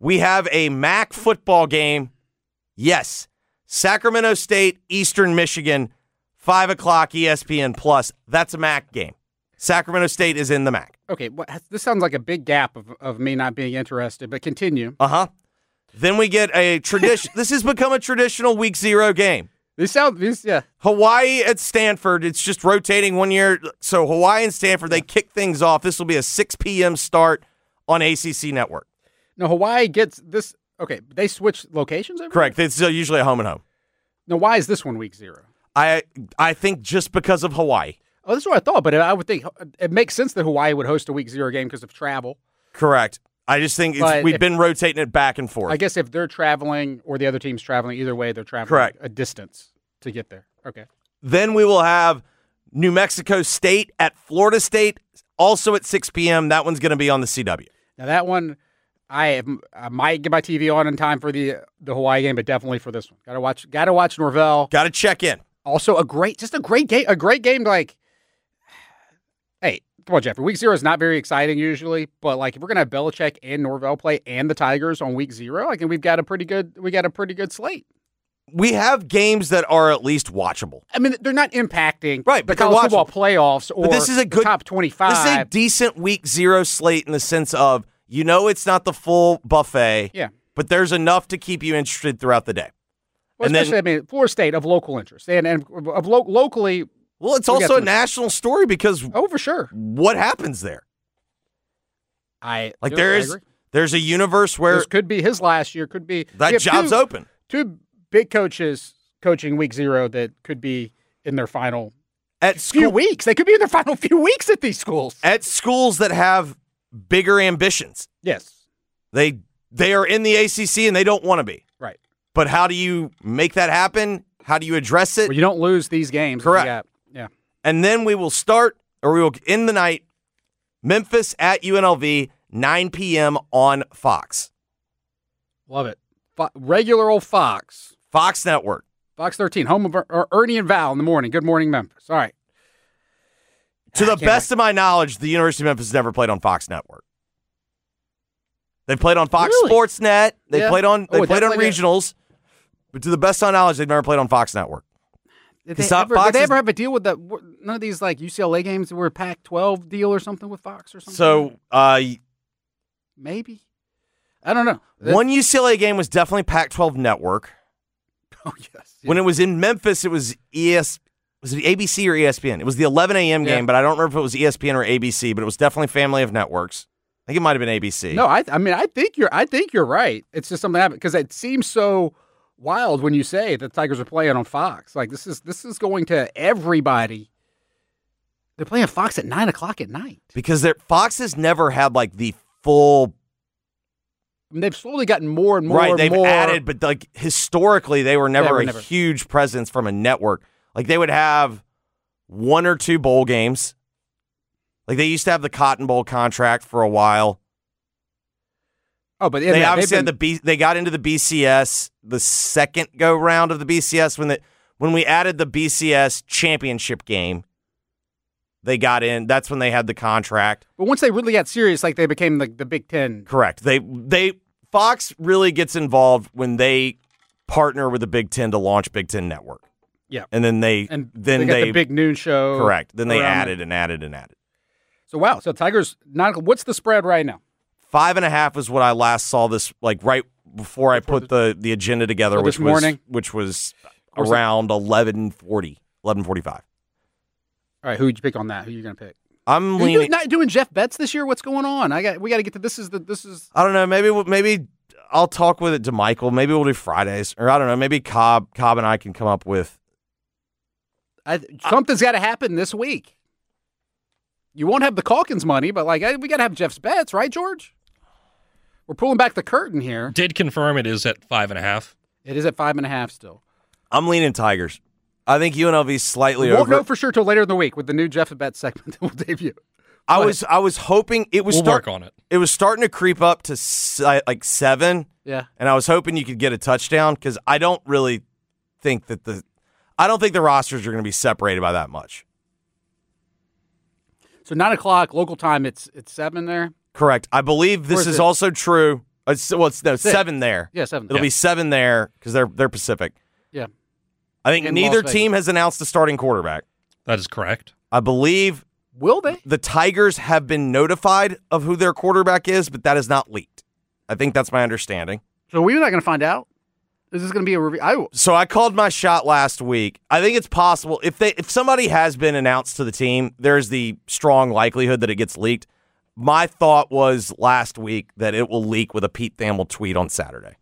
[SPEAKER 1] we have a MAC football game. Yes, Sacramento State, Eastern Michigan, 5 o'clock ESPN Plus. That's a MAC game. Sacramento State is in the MAC.
[SPEAKER 3] Okay, this sounds like a big gap of me not being interested, but continue.
[SPEAKER 1] Then we get a tradition. This has become a traditional week 0 game.
[SPEAKER 3] Yeah.
[SPEAKER 1] Hawaii at Stanford. It's just rotating one year. So Hawaii and Stanford, they kick things off. This will be a 6 p.m. start on ACC Network.
[SPEAKER 3] No, Hawaii gets this. Okay, they switch locations every
[SPEAKER 1] Correct. It's usually a home and home.
[SPEAKER 3] Now, why is this one week 0?
[SPEAKER 1] I think just because of Hawaii.
[SPEAKER 3] Oh, that's what I thought, but I would think it makes sense that Hawaii would host a week 0 game because of travel.
[SPEAKER 1] Correct. I just think we've been rotating it back and forth.
[SPEAKER 3] I guess if they're traveling or the other team's traveling, either way, they're traveling
[SPEAKER 1] Correct.
[SPEAKER 3] a distance to get there. Okay.
[SPEAKER 1] Then we will have New Mexico State at Florida State, also at 6 p.m. That one's going to be on the CW.
[SPEAKER 3] Now, that one, I might get my TV on in time for the Hawaii game, but definitely for this one. Got to watch Norvell.
[SPEAKER 1] Got to check in.
[SPEAKER 3] Also, a great game. A great game. Like, hey, come on, Jeffrey. Week 0 is not very exciting usually, but like if we're gonna have Belichick and Norvell play and the Tigers on week 0, I think we've got a pretty good slate.
[SPEAKER 1] We have games that are at least watchable.
[SPEAKER 3] I mean, they're not impacting
[SPEAKER 1] right,
[SPEAKER 3] the college football playoffs or
[SPEAKER 1] this is a good
[SPEAKER 3] top 25.
[SPEAKER 1] This is a decent week 0 slate in the sense of it's not the full buffet.
[SPEAKER 3] Yeah,
[SPEAKER 1] but there's enough to keep you interested throughout the day.
[SPEAKER 3] Well,
[SPEAKER 1] and
[SPEAKER 3] especially, Florida State of local interest and of locally.
[SPEAKER 1] Well, it's also a national story because
[SPEAKER 3] for sure,
[SPEAKER 1] what happens there? There's a universe where
[SPEAKER 3] this could be his last year. Could be
[SPEAKER 1] that job's open.
[SPEAKER 3] 2 big coaches coaching week 0 that could be in their final
[SPEAKER 1] few
[SPEAKER 3] weeks. They could be in their final few weeks at these schools.
[SPEAKER 1] At schools that have bigger ambitions.
[SPEAKER 3] Yes,
[SPEAKER 1] they are in the ACC and they don't want to be.
[SPEAKER 3] Right.
[SPEAKER 1] But how do you make that happen? How do you address it?
[SPEAKER 3] Well, you don't lose these games.
[SPEAKER 1] Correct.
[SPEAKER 3] Yeah.
[SPEAKER 1] And then we will end the night, Memphis at UNLV, 9 p.m. on Fox.
[SPEAKER 3] Love it. Regular old Fox.
[SPEAKER 1] Fox Network.
[SPEAKER 3] Fox 13, home of Ernie and Val in the morning. Good morning, Memphis. All right.
[SPEAKER 1] To the best of my knowledge, the University of Memphis has never played on Fox Network. They've played on Fox Sports Net. They played on regionals. But to the best of my knowledge, they've never played on Fox Network.
[SPEAKER 3] Did they ever have a deal with none of these like UCLA games that were a Pac-12 deal or something with Fox or something?
[SPEAKER 1] So,
[SPEAKER 3] maybe. I don't know.
[SPEAKER 1] One UCLA game was definitely Pac-12 Network.
[SPEAKER 3] Oh, yes.
[SPEAKER 1] When it was in Memphis, it was was it ABC or ESPN? It was the 11 a.m. game, but I don't remember if it was ESPN or ABC, but it was definitely Family of Networks. I think it might have been ABC.
[SPEAKER 3] No, I think you're right. It's just something happened because it seems so wild when you say that the Tigers are playing on Fox. Like this is going to everybody. They're playing Fox at 9 o'clock at night
[SPEAKER 1] because Fox has never had like the full.
[SPEAKER 3] I mean, they've slowly gotten more and more.
[SPEAKER 1] Right, they've added, but like historically, they were never a huge presence from a network. Like they would have 1 or 2 bowl games. Like they used to have the Cotton Bowl contract for a while.
[SPEAKER 3] Oh, but
[SPEAKER 1] they obviously had they got into the BCS the second go round of the BCS when we added the BCS championship game. They got in. That's when they had the contract.
[SPEAKER 3] But once they really got serious, like they became the Big Ten.
[SPEAKER 1] Correct. Fox really gets involved when they partner with the Big Ten to launch Big Ten Network.
[SPEAKER 3] Yeah,
[SPEAKER 1] and then they
[SPEAKER 3] got the big noon show.
[SPEAKER 1] Correct. Then they added and added and added.
[SPEAKER 3] So wow. So Tigers. What's the spread right now?
[SPEAKER 1] 5.5 is what I last saw this like right before I put the agenda together, which was around 11:40, 11:45.
[SPEAKER 3] All right, who would you pick on that? Who are you going to pick?
[SPEAKER 1] I'm leaning.
[SPEAKER 3] Not doing Jeff Betts this year. What's going on? We got to get to this. Is
[SPEAKER 1] I don't know. Maybe I'll talk with it to Michael. Maybe we'll do Fridays, or I don't know. Maybe Cobb and I can come up with.
[SPEAKER 3] Something's got to happen this week. You won't have the Calkins money, but we got to have Jeff's bets, right, George? We're pulling back the curtain here.
[SPEAKER 2] Did confirm it is at 5.5.
[SPEAKER 3] It is at 5.5 still.
[SPEAKER 1] I'm leaning Tigers. I think UNLV's slightly over.
[SPEAKER 3] Won't know for sure till later in the week with the new Jeff Bet segment that will debut.
[SPEAKER 1] I was hoping it was.
[SPEAKER 2] We'll work on it.
[SPEAKER 1] It was starting to creep up to 7.
[SPEAKER 3] Yeah,
[SPEAKER 1] and I was hoping you could get a touchdown because I don't really think that the rosters are going to be separated by that much.
[SPEAKER 3] So 9 o'clock local time. It's 7 there.
[SPEAKER 1] Correct. I believe this is also true It's 7 there.
[SPEAKER 3] Yeah, 7.
[SPEAKER 1] It'll be 7 there because they're Pacific.
[SPEAKER 3] Yeah.
[SPEAKER 1] I think
[SPEAKER 3] In
[SPEAKER 1] neither
[SPEAKER 3] Las Vegas.
[SPEAKER 1] team has announced a starting quarterback.
[SPEAKER 2] That is correct.
[SPEAKER 1] I believe
[SPEAKER 3] Will they?
[SPEAKER 1] the Tigers have been notified of who their quarterback is, but that is not leaked. I think that's my understanding.
[SPEAKER 3] So we're not going to find out? Is this going to be a review?
[SPEAKER 1] So I called my shot last week. I think it's possible if somebody has been announced to the team, there's the strong likelihood that it gets leaked. My thought was last week that it will leak with a Pete Thamel tweet on Saturday.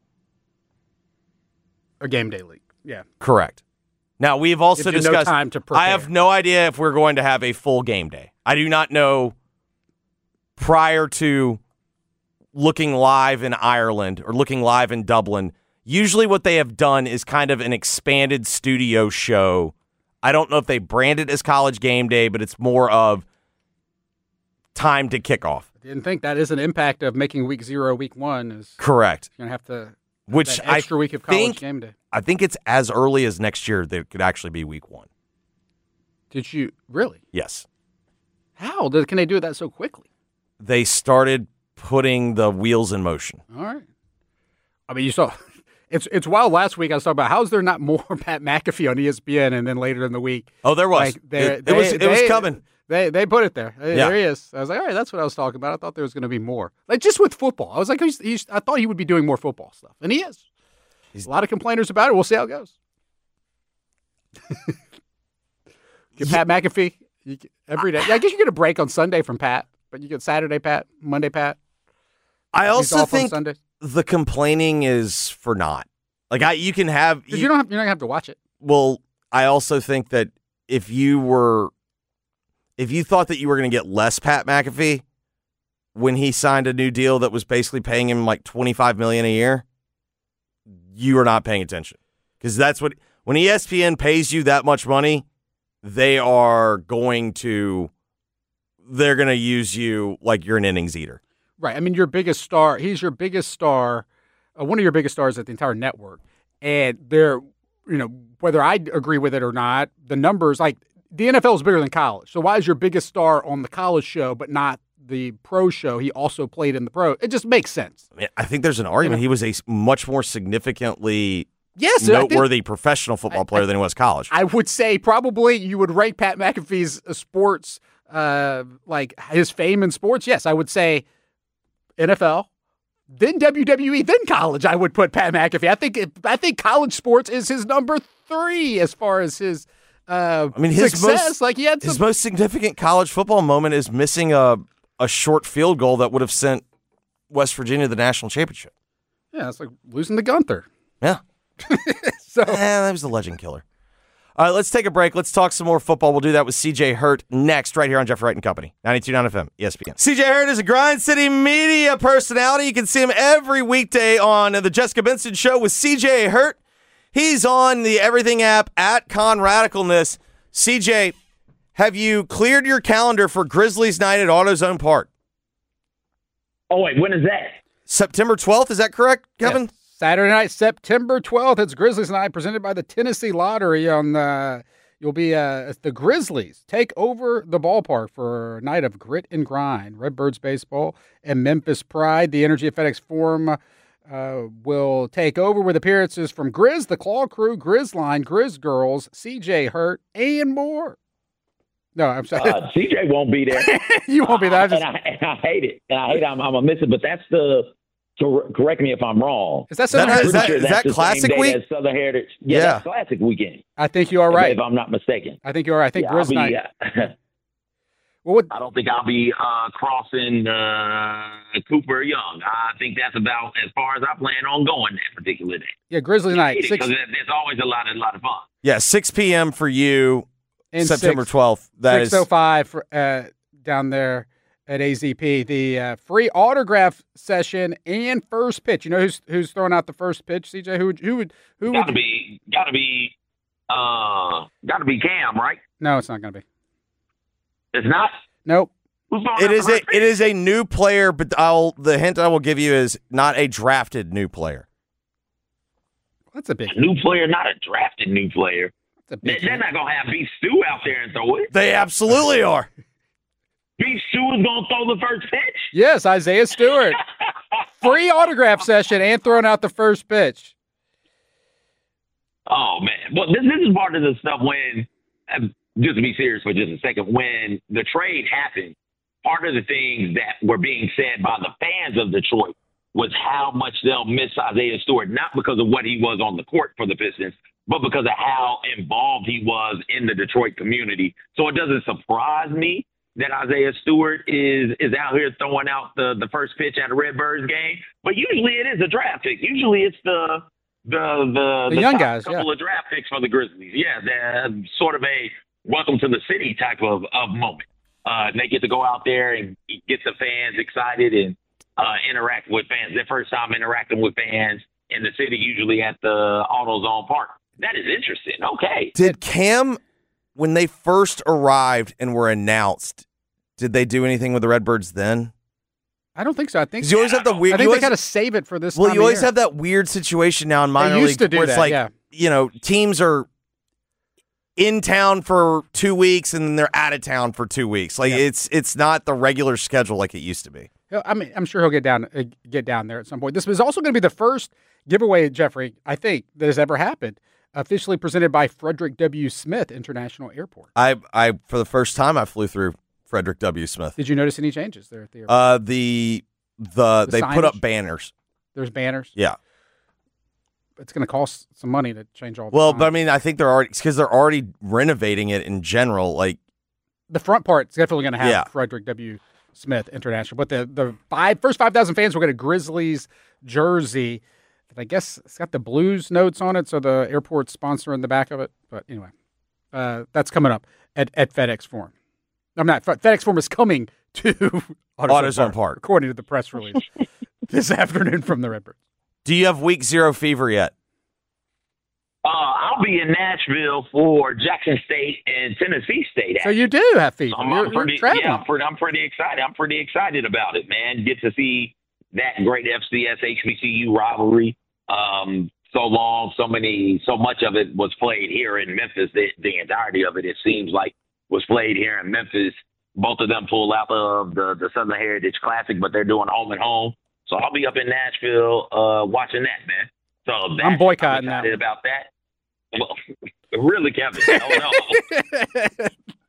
[SPEAKER 3] A game day league. Yeah.
[SPEAKER 1] Correct. Now, we've also
[SPEAKER 3] Gives you
[SPEAKER 1] discussed.
[SPEAKER 3] no time to prepare.
[SPEAKER 1] I have no idea if we're going to have a full game day. I do not know prior to looking live in Ireland or looking live in Dublin. Usually what they have done is kind of an expanded studio show. I don't know if they brand it as College Game Day, but it's more of time to kick off.
[SPEAKER 3] I didn't think that is an impact of making week 0, week 1 is
[SPEAKER 1] Correct.
[SPEAKER 3] you're going to have to
[SPEAKER 1] Which
[SPEAKER 3] that extra week of college game day.
[SPEAKER 1] I think it's as early as next year that it could actually be week 1.
[SPEAKER 3] Did you really?
[SPEAKER 1] Yes.
[SPEAKER 3] How can they do that so quickly?
[SPEAKER 1] They started putting the wheels in motion.
[SPEAKER 3] All right. I mean, you saw it's wild. Last week I was talking about how's there not more Pat McAfee on ESPN, and then later in the week,
[SPEAKER 1] Oh, there was.
[SPEAKER 3] like
[SPEAKER 1] It was coming.
[SPEAKER 3] They put it there.
[SPEAKER 1] Yeah.
[SPEAKER 3] There he is. I was like, all right, that's what I was talking about. I thought there was going to be more, like just with football. I was like, I thought he would be doing more football stuff, and he is. A lot of complainers about it. We'll see how it goes. Get Pat McAfee every day. Yeah, I guess you get a break on Sunday from Pat, but you get Saturday Pat, Monday Pat.
[SPEAKER 1] I
[SPEAKER 3] He's
[SPEAKER 1] also
[SPEAKER 3] off on
[SPEAKER 1] think
[SPEAKER 3] Sundays.
[SPEAKER 1] the complaining is for naught. Like you can have.
[SPEAKER 3] 'Cause you're not going to have to watch it.
[SPEAKER 1] Well, I also think that if you thought that you were going to get less Pat McAfee when he signed a new deal that was basically paying him like $25 million a year, you are not paying attention. Because that's when ESPN pays you that much money, they're going to use you like you're an innings eater.
[SPEAKER 3] Right. I mean, your biggest star, he's your biggest star, one of your biggest stars at the entire network. And they're, whether I agree with it or not, the numbers, like the NFL is bigger than college. So why is your biggest star on the college show but not the pro show? He also played in the pro. It just makes sense.
[SPEAKER 1] I mean, I think there's an argument. He was a much more significally
[SPEAKER 3] Noteworthy
[SPEAKER 1] noteworthy professional football player than he was college.
[SPEAKER 3] I would say probably you would rank Pat McAfee's sports, like his fame in sports. Yes, I would say NFL, then WWE, then college. I would put Pat McAfee. I think college sports is his number 3 as far as his.
[SPEAKER 1] His
[SPEAKER 3] success.
[SPEAKER 1] His most significant college football moment is missing a short field goal that would have sent West Virginia to the national championship.
[SPEAKER 3] Yeah, it's like losing to Gunther.
[SPEAKER 1] Yeah.
[SPEAKER 3] So
[SPEAKER 1] That was the legend killer. All right, let's take a break. Let's talk some more football. We'll do that with CJ Hurt next, right here on Jeff Wright and Company, 92.9 FM, ESPN. CJ Hurt is a Grind City media personality. You can see him every weekday on the Jessica Benson Show with CJ Hurt. He's on the Everything app at Conradicalness. CJ, have you cleared your calendar for Grizzlies night at AutoZone Park?
[SPEAKER 4] Oh, wait, when is that?
[SPEAKER 1] September 12th, is that correct, Kevin?
[SPEAKER 3] yeah, Saturday night, September 12th. It's Grizzlies night presented by the Tennessee Lottery. You'll be the Grizzlies take over the ballpark for a night of grit and grind. Redbirds baseball and Memphis Pride. The Energy at FedEx Forum will take over with appearances from Grizz, the Claw Crew, Grizz Line, Grizz Girls, CJ Hurt, and more. No, I'm sorry.
[SPEAKER 4] CJ won't be there.
[SPEAKER 3] You won't be there.
[SPEAKER 4] And I hate it. And I hate I'm going to miss it. But that's correct me if I'm wrong.
[SPEAKER 3] Is that Southern
[SPEAKER 1] Is
[SPEAKER 3] Heritage?
[SPEAKER 1] that
[SPEAKER 4] the
[SPEAKER 1] Classic
[SPEAKER 4] same day
[SPEAKER 1] Week?
[SPEAKER 4] as Southern Heritage.
[SPEAKER 1] Yeah.
[SPEAKER 4] That's Classic Weekend.
[SPEAKER 3] I think you are right.
[SPEAKER 4] If I'm not mistaken.
[SPEAKER 3] I think you are right. I think
[SPEAKER 4] Yeah,
[SPEAKER 3] Grizz night. Well,
[SPEAKER 4] I don't think I'll be crossing Cooper Young. I think that's about as far as I plan on going that particular day.
[SPEAKER 3] yeah, Grizzly night.
[SPEAKER 4] Because there's always a lot of fun.
[SPEAKER 1] Yeah, 6 p.m. for you,
[SPEAKER 3] And
[SPEAKER 1] September 12th. That is
[SPEAKER 3] 6:05 down there at AZP. The free autograph session and first pitch. You know who's throwing out the first pitch, CJ? Who would?
[SPEAKER 4] Gotta be Cam, right?
[SPEAKER 3] No, it's not going to be.
[SPEAKER 4] It's not.
[SPEAKER 3] Nope.
[SPEAKER 4] Who's throwing
[SPEAKER 1] It
[SPEAKER 4] out the
[SPEAKER 1] is
[SPEAKER 4] first
[SPEAKER 1] it is a new player, but the hint I will give you is not a drafted new player.
[SPEAKER 3] That's a big.
[SPEAKER 4] new player, not a drafted new player.
[SPEAKER 3] That's a big.
[SPEAKER 4] They're not gonna have B. Stu out there and throw it.
[SPEAKER 1] They absolutely are.
[SPEAKER 4] Beef Stewart's going to throw the first pitch?
[SPEAKER 3] Yes, Isaiah Stewart. Free autograph session and throwing out the first pitch.
[SPEAKER 4] Oh, man. Well, this is part of the stuff when, just to be serious for just a second, when the trade happened, part of the things that were being said by the fans of Detroit was how much they'll miss Isaiah Stewart, not because of what he was on the court for the Pistons, but because of how involved he was in the Detroit community. So it doesn't surprise me that Isaiah Stewart is out here throwing out the first pitch at a Redbirds game. But usually it is a draft pick. Usually it's the
[SPEAKER 3] young guys,
[SPEAKER 4] couple of draft picks for the Grizzlies. Yeah, they're sort of a welcome to the city type of moment. They get to go out there and get the fans excited and interact with fans. Their first time interacting with fans in the city, usually at the AutoZone Park. That is interesting. Okay.
[SPEAKER 1] Did Cam, when they first arrived and were announced, did they do anything with the Redbirds then?
[SPEAKER 3] I don't think so. I think
[SPEAKER 1] you always have the weird.
[SPEAKER 3] I think they got to save it for this.
[SPEAKER 1] Well,
[SPEAKER 3] time
[SPEAKER 1] you
[SPEAKER 3] of
[SPEAKER 1] always
[SPEAKER 3] year.
[SPEAKER 1] have that weird situation now in minor
[SPEAKER 3] They
[SPEAKER 1] league
[SPEAKER 3] used to do
[SPEAKER 1] where it's
[SPEAKER 3] that,
[SPEAKER 1] like,
[SPEAKER 3] yeah.
[SPEAKER 1] Teams are in town for 2 weeks and then they're out of town for 2 weeks. Like it's not the regular schedule like it used to be.
[SPEAKER 3] I mean, I'm sure he'll get down there at some point. This was also going to be the first giveaway, Jeffrey, I think, that has ever happened. Officially presented by Frederick W. Smith International Airport.
[SPEAKER 1] I for the first time I flew through Frederick W. Smith.
[SPEAKER 3] Did you notice any changes there at the airport?
[SPEAKER 1] They
[SPEAKER 3] signage?
[SPEAKER 1] put up banners.
[SPEAKER 3] There's banners.
[SPEAKER 1] Yeah.
[SPEAKER 3] It's going to cost some money to change all.
[SPEAKER 1] Well, but I mean, I think they're already renovating it in general. Like
[SPEAKER 3] the front part's definitely going to have
[SPEAKER 1] Yeah.
[SPEAKER 3] Frederick W. Smith International, but the first 5,000 fans will get a Grizzlies jersey. I guess it's got the Blues notes on it, so the airport's sponsoring the back of it. But anyway, that's coming up at FedEx Forum. I'm not. FedEx Forum is coming to
[SPEAKER 1] AutoZone Park,
[SPEAKER 3] according to the press release this afternoon from the Redbirds.
[SPEAKER 1] Do you have week 0 fever yet?
[SPEAKER 4] I'll be in Nashville for Jackson State and Tennessee State.
[SPEAKER 3] So you do have fever. You're traveling.
[SPEAKER 4] Yeah, I'm pretty excited. I'm pretty excited about it, man. Get to see that great FCS HBCU rivalry. So long, so much of it was played here in Memphis. The entirety of it, it seems like, was played here in Memphis. Both of them pull out of the Southern Heritage Classic, but they're doing home and home. So I'll be up in Nashville watching that, man. So
[SPEAKER 3] I'm boycotting
[SPEAKER 4] I'm excited
[SPEAKER 3] that.
[SPEAKER 4] about that. Well, really, Kevin? Oh, no.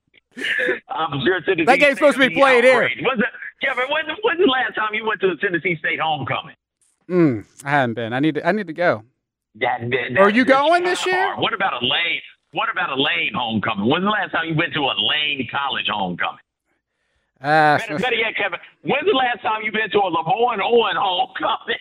[SPEAKER 4] I'm sure Tennessee
[SPEAKER 3] That game's supposed to be played here.
[SPEAKER 4] Kevin, when's the last time you went to the Tennessee State homecoming?
[SPEAKER 3] I haven't been. I need to go.
[SPEAKER 4] That
[SPEAKER 3] Are you going this year?
[SPEAKER 4] Hard. What about a Lane homecoming? When's the last time you went to a Lane College homecoming? Better yet, Kevin, when's the last time you've been to a Lemoyne Owen homecoming?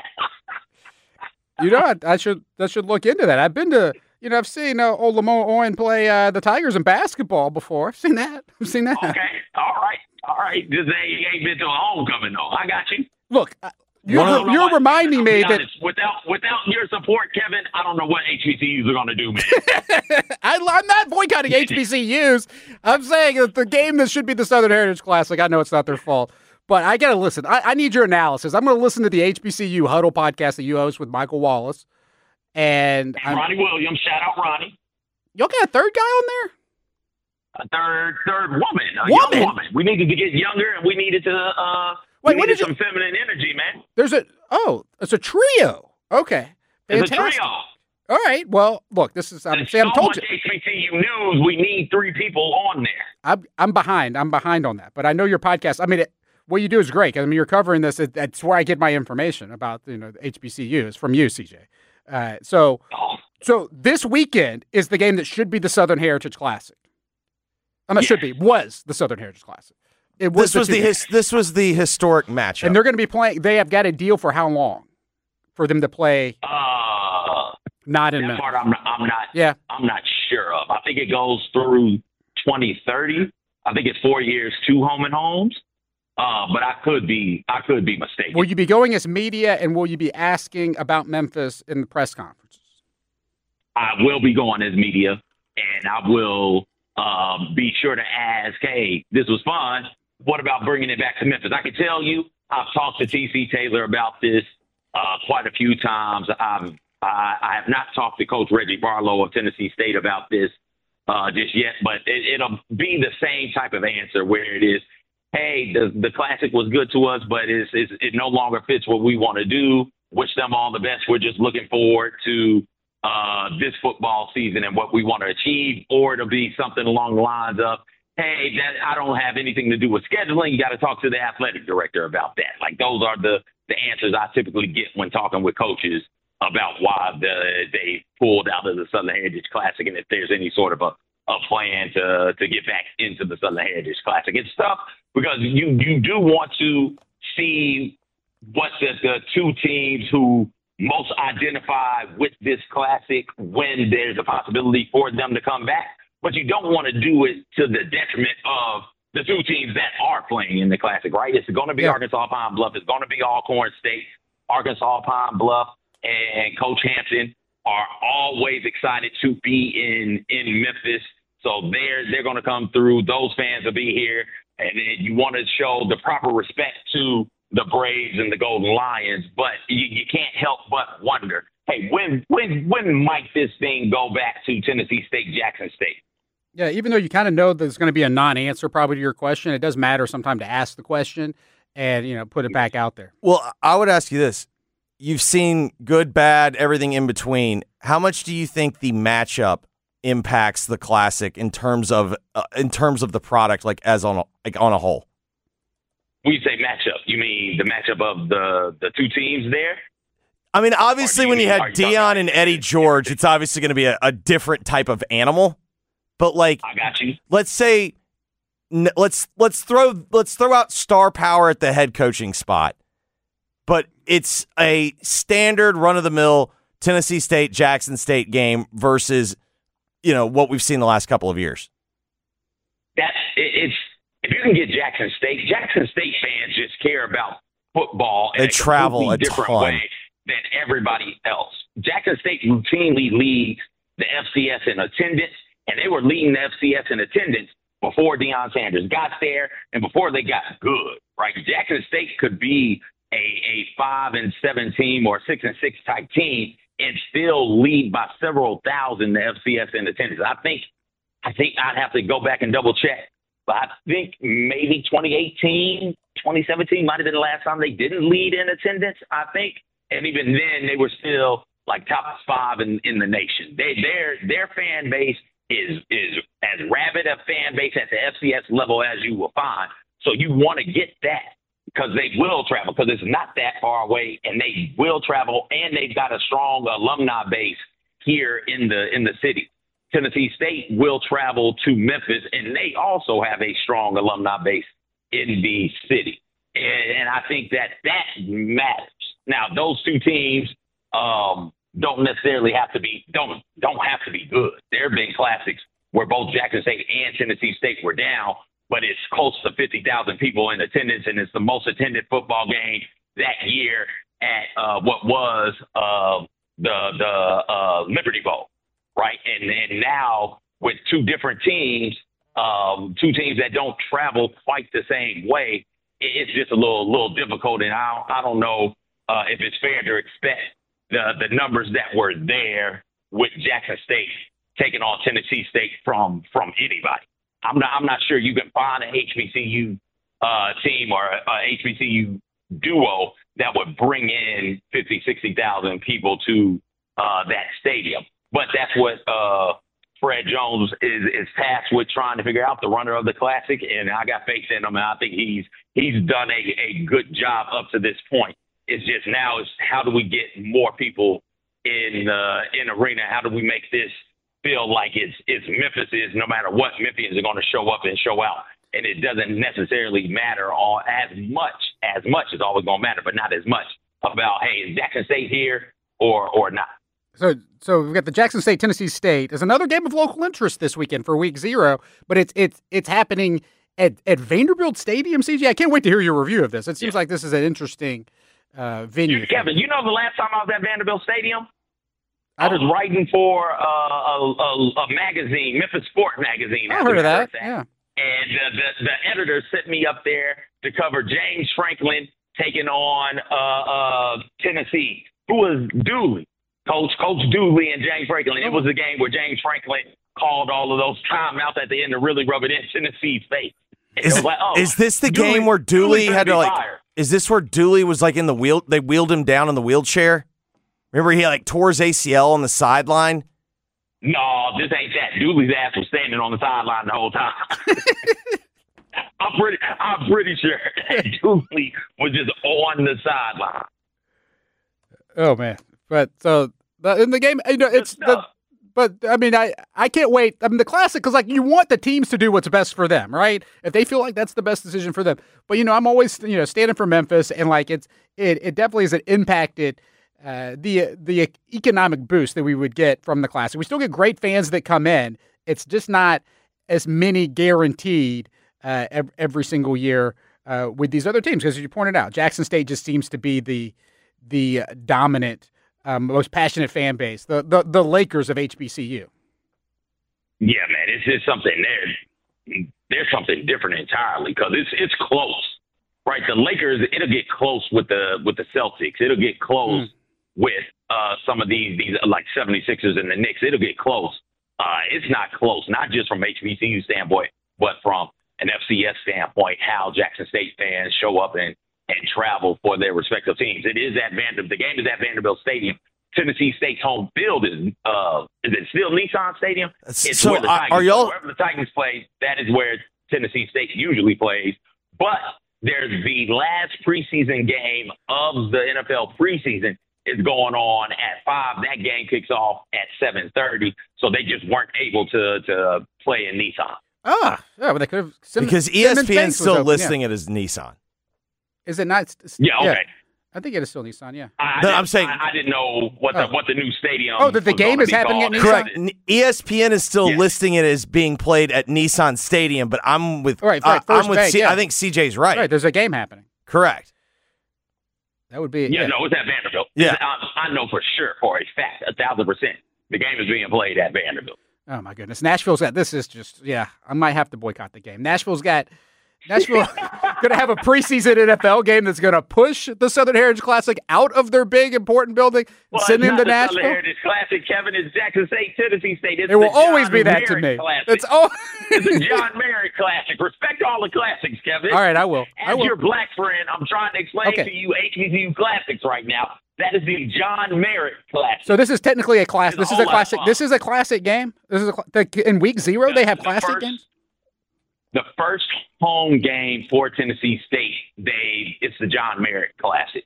[SPEAKER 3] I should look into that. I've been to, I've seen old Lemoyne Owen play the Tigers in basketball before. I've seen that.
[SPEAKER 4] Okay, all right. Just say you ain't been to a homecoming though. I got you.
[SPEAKER 3] Look, you're reminding me that
[SPEAKER 4] without your support, Kevin, I don't know what HBCUs are going to do, man.
[SPEAKER 3] I'm not boycotting HBCUs. I'm saying that the game that should be the Southern Heritage Classic, I know it's not their fault, but I got to listen. I need your analysis. I'm going to listen to the HBCU Huddle podcast that you host with Michael Wallace. And
[SPEAKER 4] Ronnie Williams. Shout out Ronnie.
[SPEAKER 3] Y'all got a third guy on there?
[SPEAKER 4] A third woman. Young woman. We needed to get younger, and we needed to
[SPEAKER 3] Wait,
[SPEAKER 4] we needed some feminine energy, man.
[SPEAKER 3] It's a trio. Okay.
[SPEAKER 4] It's
[SPEAKER 3] Fantastic.
[SPEAKER 4] a trio.
[SPEAKER 3] All right. Well, look, this is
[SPEAKER 4] There's
[SPEAKER 3] Sam
[SPEAKER 4] so
[SPEAKER 3] told
[SPEAKER 4] much
[SPEAKER 3] you.
[SPEAKER 4] HBCU news. We need 3 people on there.
[SPEAKER 3] I'm behind. I'm behind on that. But I know your podcast. I mean, what you do is great. I mean, you're covering this. That's where I get my information about the HBCUs from you, CJ. So this weekend is the game that should be the Southern Heritage Classic. Was the Southern Heritage Classic.
[SPEAKER 1] This was the historic matchup.
[SPEAKER 3] And they're going to be playing. They have got a deal for how long for them to play? Not in
[SPEAKER 4] that
[SPEAKER 3] Memphis.
[SPEAKER 4] part I'm not.
[SPEAKER 3] Yeah.
[SPEAKER 4] I'm not sure of. I think it goes through 2030. I think it's 4 years, 2 home and homes. But I could be mistaken.
[SPEAKER 3] Will you be going as media, and will you be asking about Memphis in the press conferences?
[SPEAKER 4] I will be going as media, and I will be sure to ask, hey, this was fun. What about bringing it back to Memphis? I can tell you, I've talked to T.C. Taylor about this quite a few times. I have not talked to Coach Reggie Barlow of Tennessee State about this just yet, but it'll be the same type of answer where it is, hey, the Classic was good to us, but it no longer fits what we want to do. Wish them all the best. We're just looking forward to this football season and what we want to achieve, or it'll be something along the lines of, hey, that I don't have anything to do with scheduling. You got to talk to the athletic director about that. Like, those are the answers I typically get when talking with coaches about why they pulled out of the Southern Heritage Classic, and if there's any sort of a plan to get back into the Southern Heritage Classic. It's tough because you do want to see what the two teams who most identify with this Classic, when there's a possibility for them to come back. But you don't want to do it to the detriment of the two teams that are playing in the Classic, right? It's going to be Arkansas Pine Bluff. It's going to be Alcorn State. Arkansas Pine Bluff and Coach Hampton are always excited to be in Memphis. So they're going to come through. Those fans will be here. And then you want to show the proper respect to the Braves and the Golden Lions. But you can't help but wonder, hey, when might this thing go back to Tennessee State, Jackson State?
[SPEAKER 3] Yeah, even though you kind of know there's going to be a non-answer probably to your question, it does matter sometimes to ask the question and, put it back out there.
[SPEAKER 1] Well, I would ask you this. You've seen good, bad, everything in between. How much do you think the matchup impacts the Classic in terms of the product, like on a whole?
[SPEAKER 4] When you say matchup, you mean the matchup of the two teams there?
[SPEAKER 1] I mean, obviously, when you had Deion and Eddie George, it's obviously going to be a different type of animal. But like,
[SPEAKER 4] I got you.
[SPEAKER 1] Let's say, let's throw out star power at the head coaching spot, but it's a standard run of the mill Tennessee State, Jackson State game versus what we've seen the last couple of years.
[SPEAKER 4] It's if you can get Jackson State fans just care about football in
[SPEAKER 1] they travel a
[SPEAKER 4] different
[SPEAKER 1] ton
[SPEAKER 4] way than everybody else. Jackson State routinely leads the FCS in attendance, and they were leading the FCS in attendance before Deion Sanders got there and before they got good, right? Jackson State could be a 5-7 team or 6-6 type team and still lead by several thousand the FCS in attendance. I think I'd have to go back and double check, but I think maybe 2018, 2017 might have been the last time they didn't lead in attendance, I think. And even then they were still like top 5 in the nation. Their fan base is as rabid a fan base at the FCS level as you will find. So you want to get that, because they will travel, because it's not that far away, and they will travel, and they've got a strong alumni base here in the city. Tennessee State will travel to Memphis, and they also have a strong alumni base in the city. And I think that matters. Now, those two teams don't necessarily have to be don't have to be good. There have been classics where both Jackson State and Tennessee State were down, but it's close to 50,000 people in attendance, and it's the most attended football game that year at what was the Liberty Bowl, right? And now with two different teams, two teams that don't travel quite the same way, it's just a little difficult, and I don't know if it's fair to expect the numbers that were there with Jackson State taking on Tennessee State from anybody. I'm not sure you can find an HBCU team or a HBCU duo that would bring in 50, 60,000 people to that stadium. But that's what Fred Jones is tasked with trying to figure out, the runner of the Classic, and I got faith in him, and I think he's done a good job up to this point. It's just now is how do we get more people in arena? How do we make this feel like it's Memphis is, no matter what, Memphians are going to show up and show out. And it doesn't necessarily matter as much is always going to matter, but not as much about, hey, is Jackson State here or not?
[SPEAKER 3] So we've got the Jackson State, Tennessee State. There's another game of local interest this weekend for week 0, but it's happening at Vanderbilt Stadium, CJ. I can't wait to hear your review of this. It seems like this is an interesting venue.
[SPEAKER 4] Kevin, you know the last time I was at Vanderbilt Stadium? I was writing for a magazine, Memphis Sport Magazine.
[SPEAKER 3] I heard of that, yeah.
[SPEAKER 4] And the editor sent me up there to cover James Franklin taking on Tennessee, who was Dooley, Coach Dooley and James Franklin. It was a game where James Franklin called all of those timeouts at the end to really rub it in Tennessee's face. And it was like, oh,
[SPEAKER 1] Is this the game where Dooley had to like?
[SPEAKER 4] fired.
[SPEAKER 1] Is this where Dooley was like in the wheel? They wheeled him down in the wheelchair. Remember he like tore his ACL on the sideline.
[SPEAKER 4] No, this ain't that. Dooley's ass was standing on the sideline the whole time. I'm pretty sure that Dooley was just on the sideline.
[SPEAKER 3] Oh man! But so in the game, it's the. But I mean, I can't wait. I mean, the Classic, because like you want the teams to do what's best for them, right? If they feel like that's the best decision for them. But I'm always standing for Memphis, and like it definitely has impacted the economic boost that we would get from the Classic. We still get great fans that come in. It's just not as many guaranteed every single year with these other teams, because as you pointed out, Jackson State just seems to be the dominant. Most passionate fan base, the Lakers of HBCU.
[SPEAKER 4] Yeah, man, it's just something there. There's something different entirely because it's close, right? The Lakers, it'll get close with the Celtics. It'll get close with some of these like 76ers and the Knicks. It'll get close. It's not close, not just from HBCU standpoint, but from an FCS standpoint. How Jackson State fans show up and travel for their respective teams. It is at Vanderbilt. The game is at Vanderbilt Stadium. Tennessee State's home field is it still Nissan Stadium? It's
[SPEAKER 1] so
[SPEAKER 4] where the Titans
[SPEAKER 1] are y'all
[SPEAKER 4] wherever the Titans play, that is where Tennessee State usually plays. But there's the last preseason game of the NFL preseason is going on at 5. That game kicks off at 7:30. So they just weren't able to play in Nissan.
[SPEAKER 3] Yeah, well, they could have
[SPEAKER 1] because ESPN's still listing it as Nissan.
[SPEAKER 3] Is it not?
[SPEAKER 4] Yeah, okay.
[SPEAKER 3] Yeah. I think it is still Nissan, yeah.
[SPEAKER 1] I'm saying
[SPEAKER 4] I didn't know what the new stadium.
[SPEAKER 3] Oh, that the game is happening at Nissan.
[SPEAKER 1] Correct. ESPN is still listing it as being played at Nissan Stadium, but I'm with
[SPEAKER 3] right.
[SPEAKER 1] I'm with I think CJ's right.
[SPEAKER 3] Right, there's a game happening.
[SPEAKER 1] Correct.
[SPEAKER 3] That would be
[SPEAKER 4] no, it's at Vanderbilt.
[SPEAKER 1] Yeah,
[SPEAKER 4] I know for sure, for a fact, 1,000%. The game is being played at Vanderbilt.
[SPEAKER 3] Oh my goodness, Nashville's got this is just I might have to boycott the game. Nashville going to have a preseason NFL game that's going to push the Southern Heritage Classic out of their big, important building and send them to Nashville.
[SPEAKER 4] Southern Heritage Classic, Kevin, is Jackson State, Tennessee State.
[SPEAKER 3] It will always be that to me.
[SPEAKER 4] It's a John Merritt Classic. Respect all the classics, Kevin.
[SPEAKER 3] All right, I will.
[SPEAKER 4] As your black friend, I'm trying to explain to you HBCU classics right now. That is the John Merritt Classic.
[SPEAKER 3] So this is technically a classic. This is a classic. This is a classic game. This is in week 0. They have classic games.
[SPEAKER 4] The first home game for Tennessee State, it's the John Merritt Classic.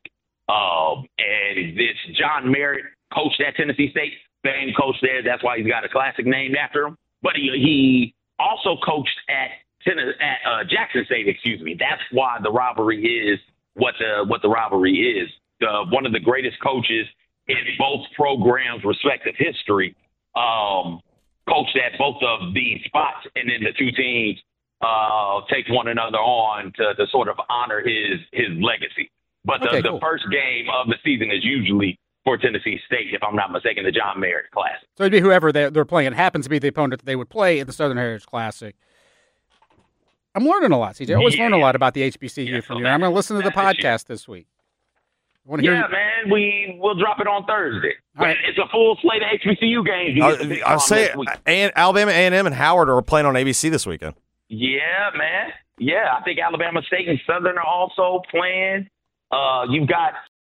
[SPEAKER 4] And this John Merritt coached at Tennessee State, same coach there. That's why he's got a classic named after him. But he also coached at Jackson State. Excuse me. That's why the rivalry is what the rivalry is. One of the greatest coaches in both programs' respective history coached at both of these spots, and then the two teams take one another on to sort of honor his legacy. But the first game of the season is usually for Tennessee State, if I'm not mistaken, the John Merritt Classic.
[SPEAKER 3] So it'd be whoever they're playing. It happens to be the opponent that they would play in the Southern Heritage Classic. I'm learning a lot, CJ. I always learn a lot about the HBCU from you. I'm going to listen to the podcast this week.
[SPEAKER 4] Man, we'll drop it on Thursday.
[SPEAKER 3] Right.
[SPEAKER 4] It's a full slate of HBCU games.
[SPEAKER 1] I'll say Alabama A&M and Howard are playing on ABC this weekend.
[SPEAKER 4] Yeah, man. Yeah, I think Alabama State and Southern are also playing. You've got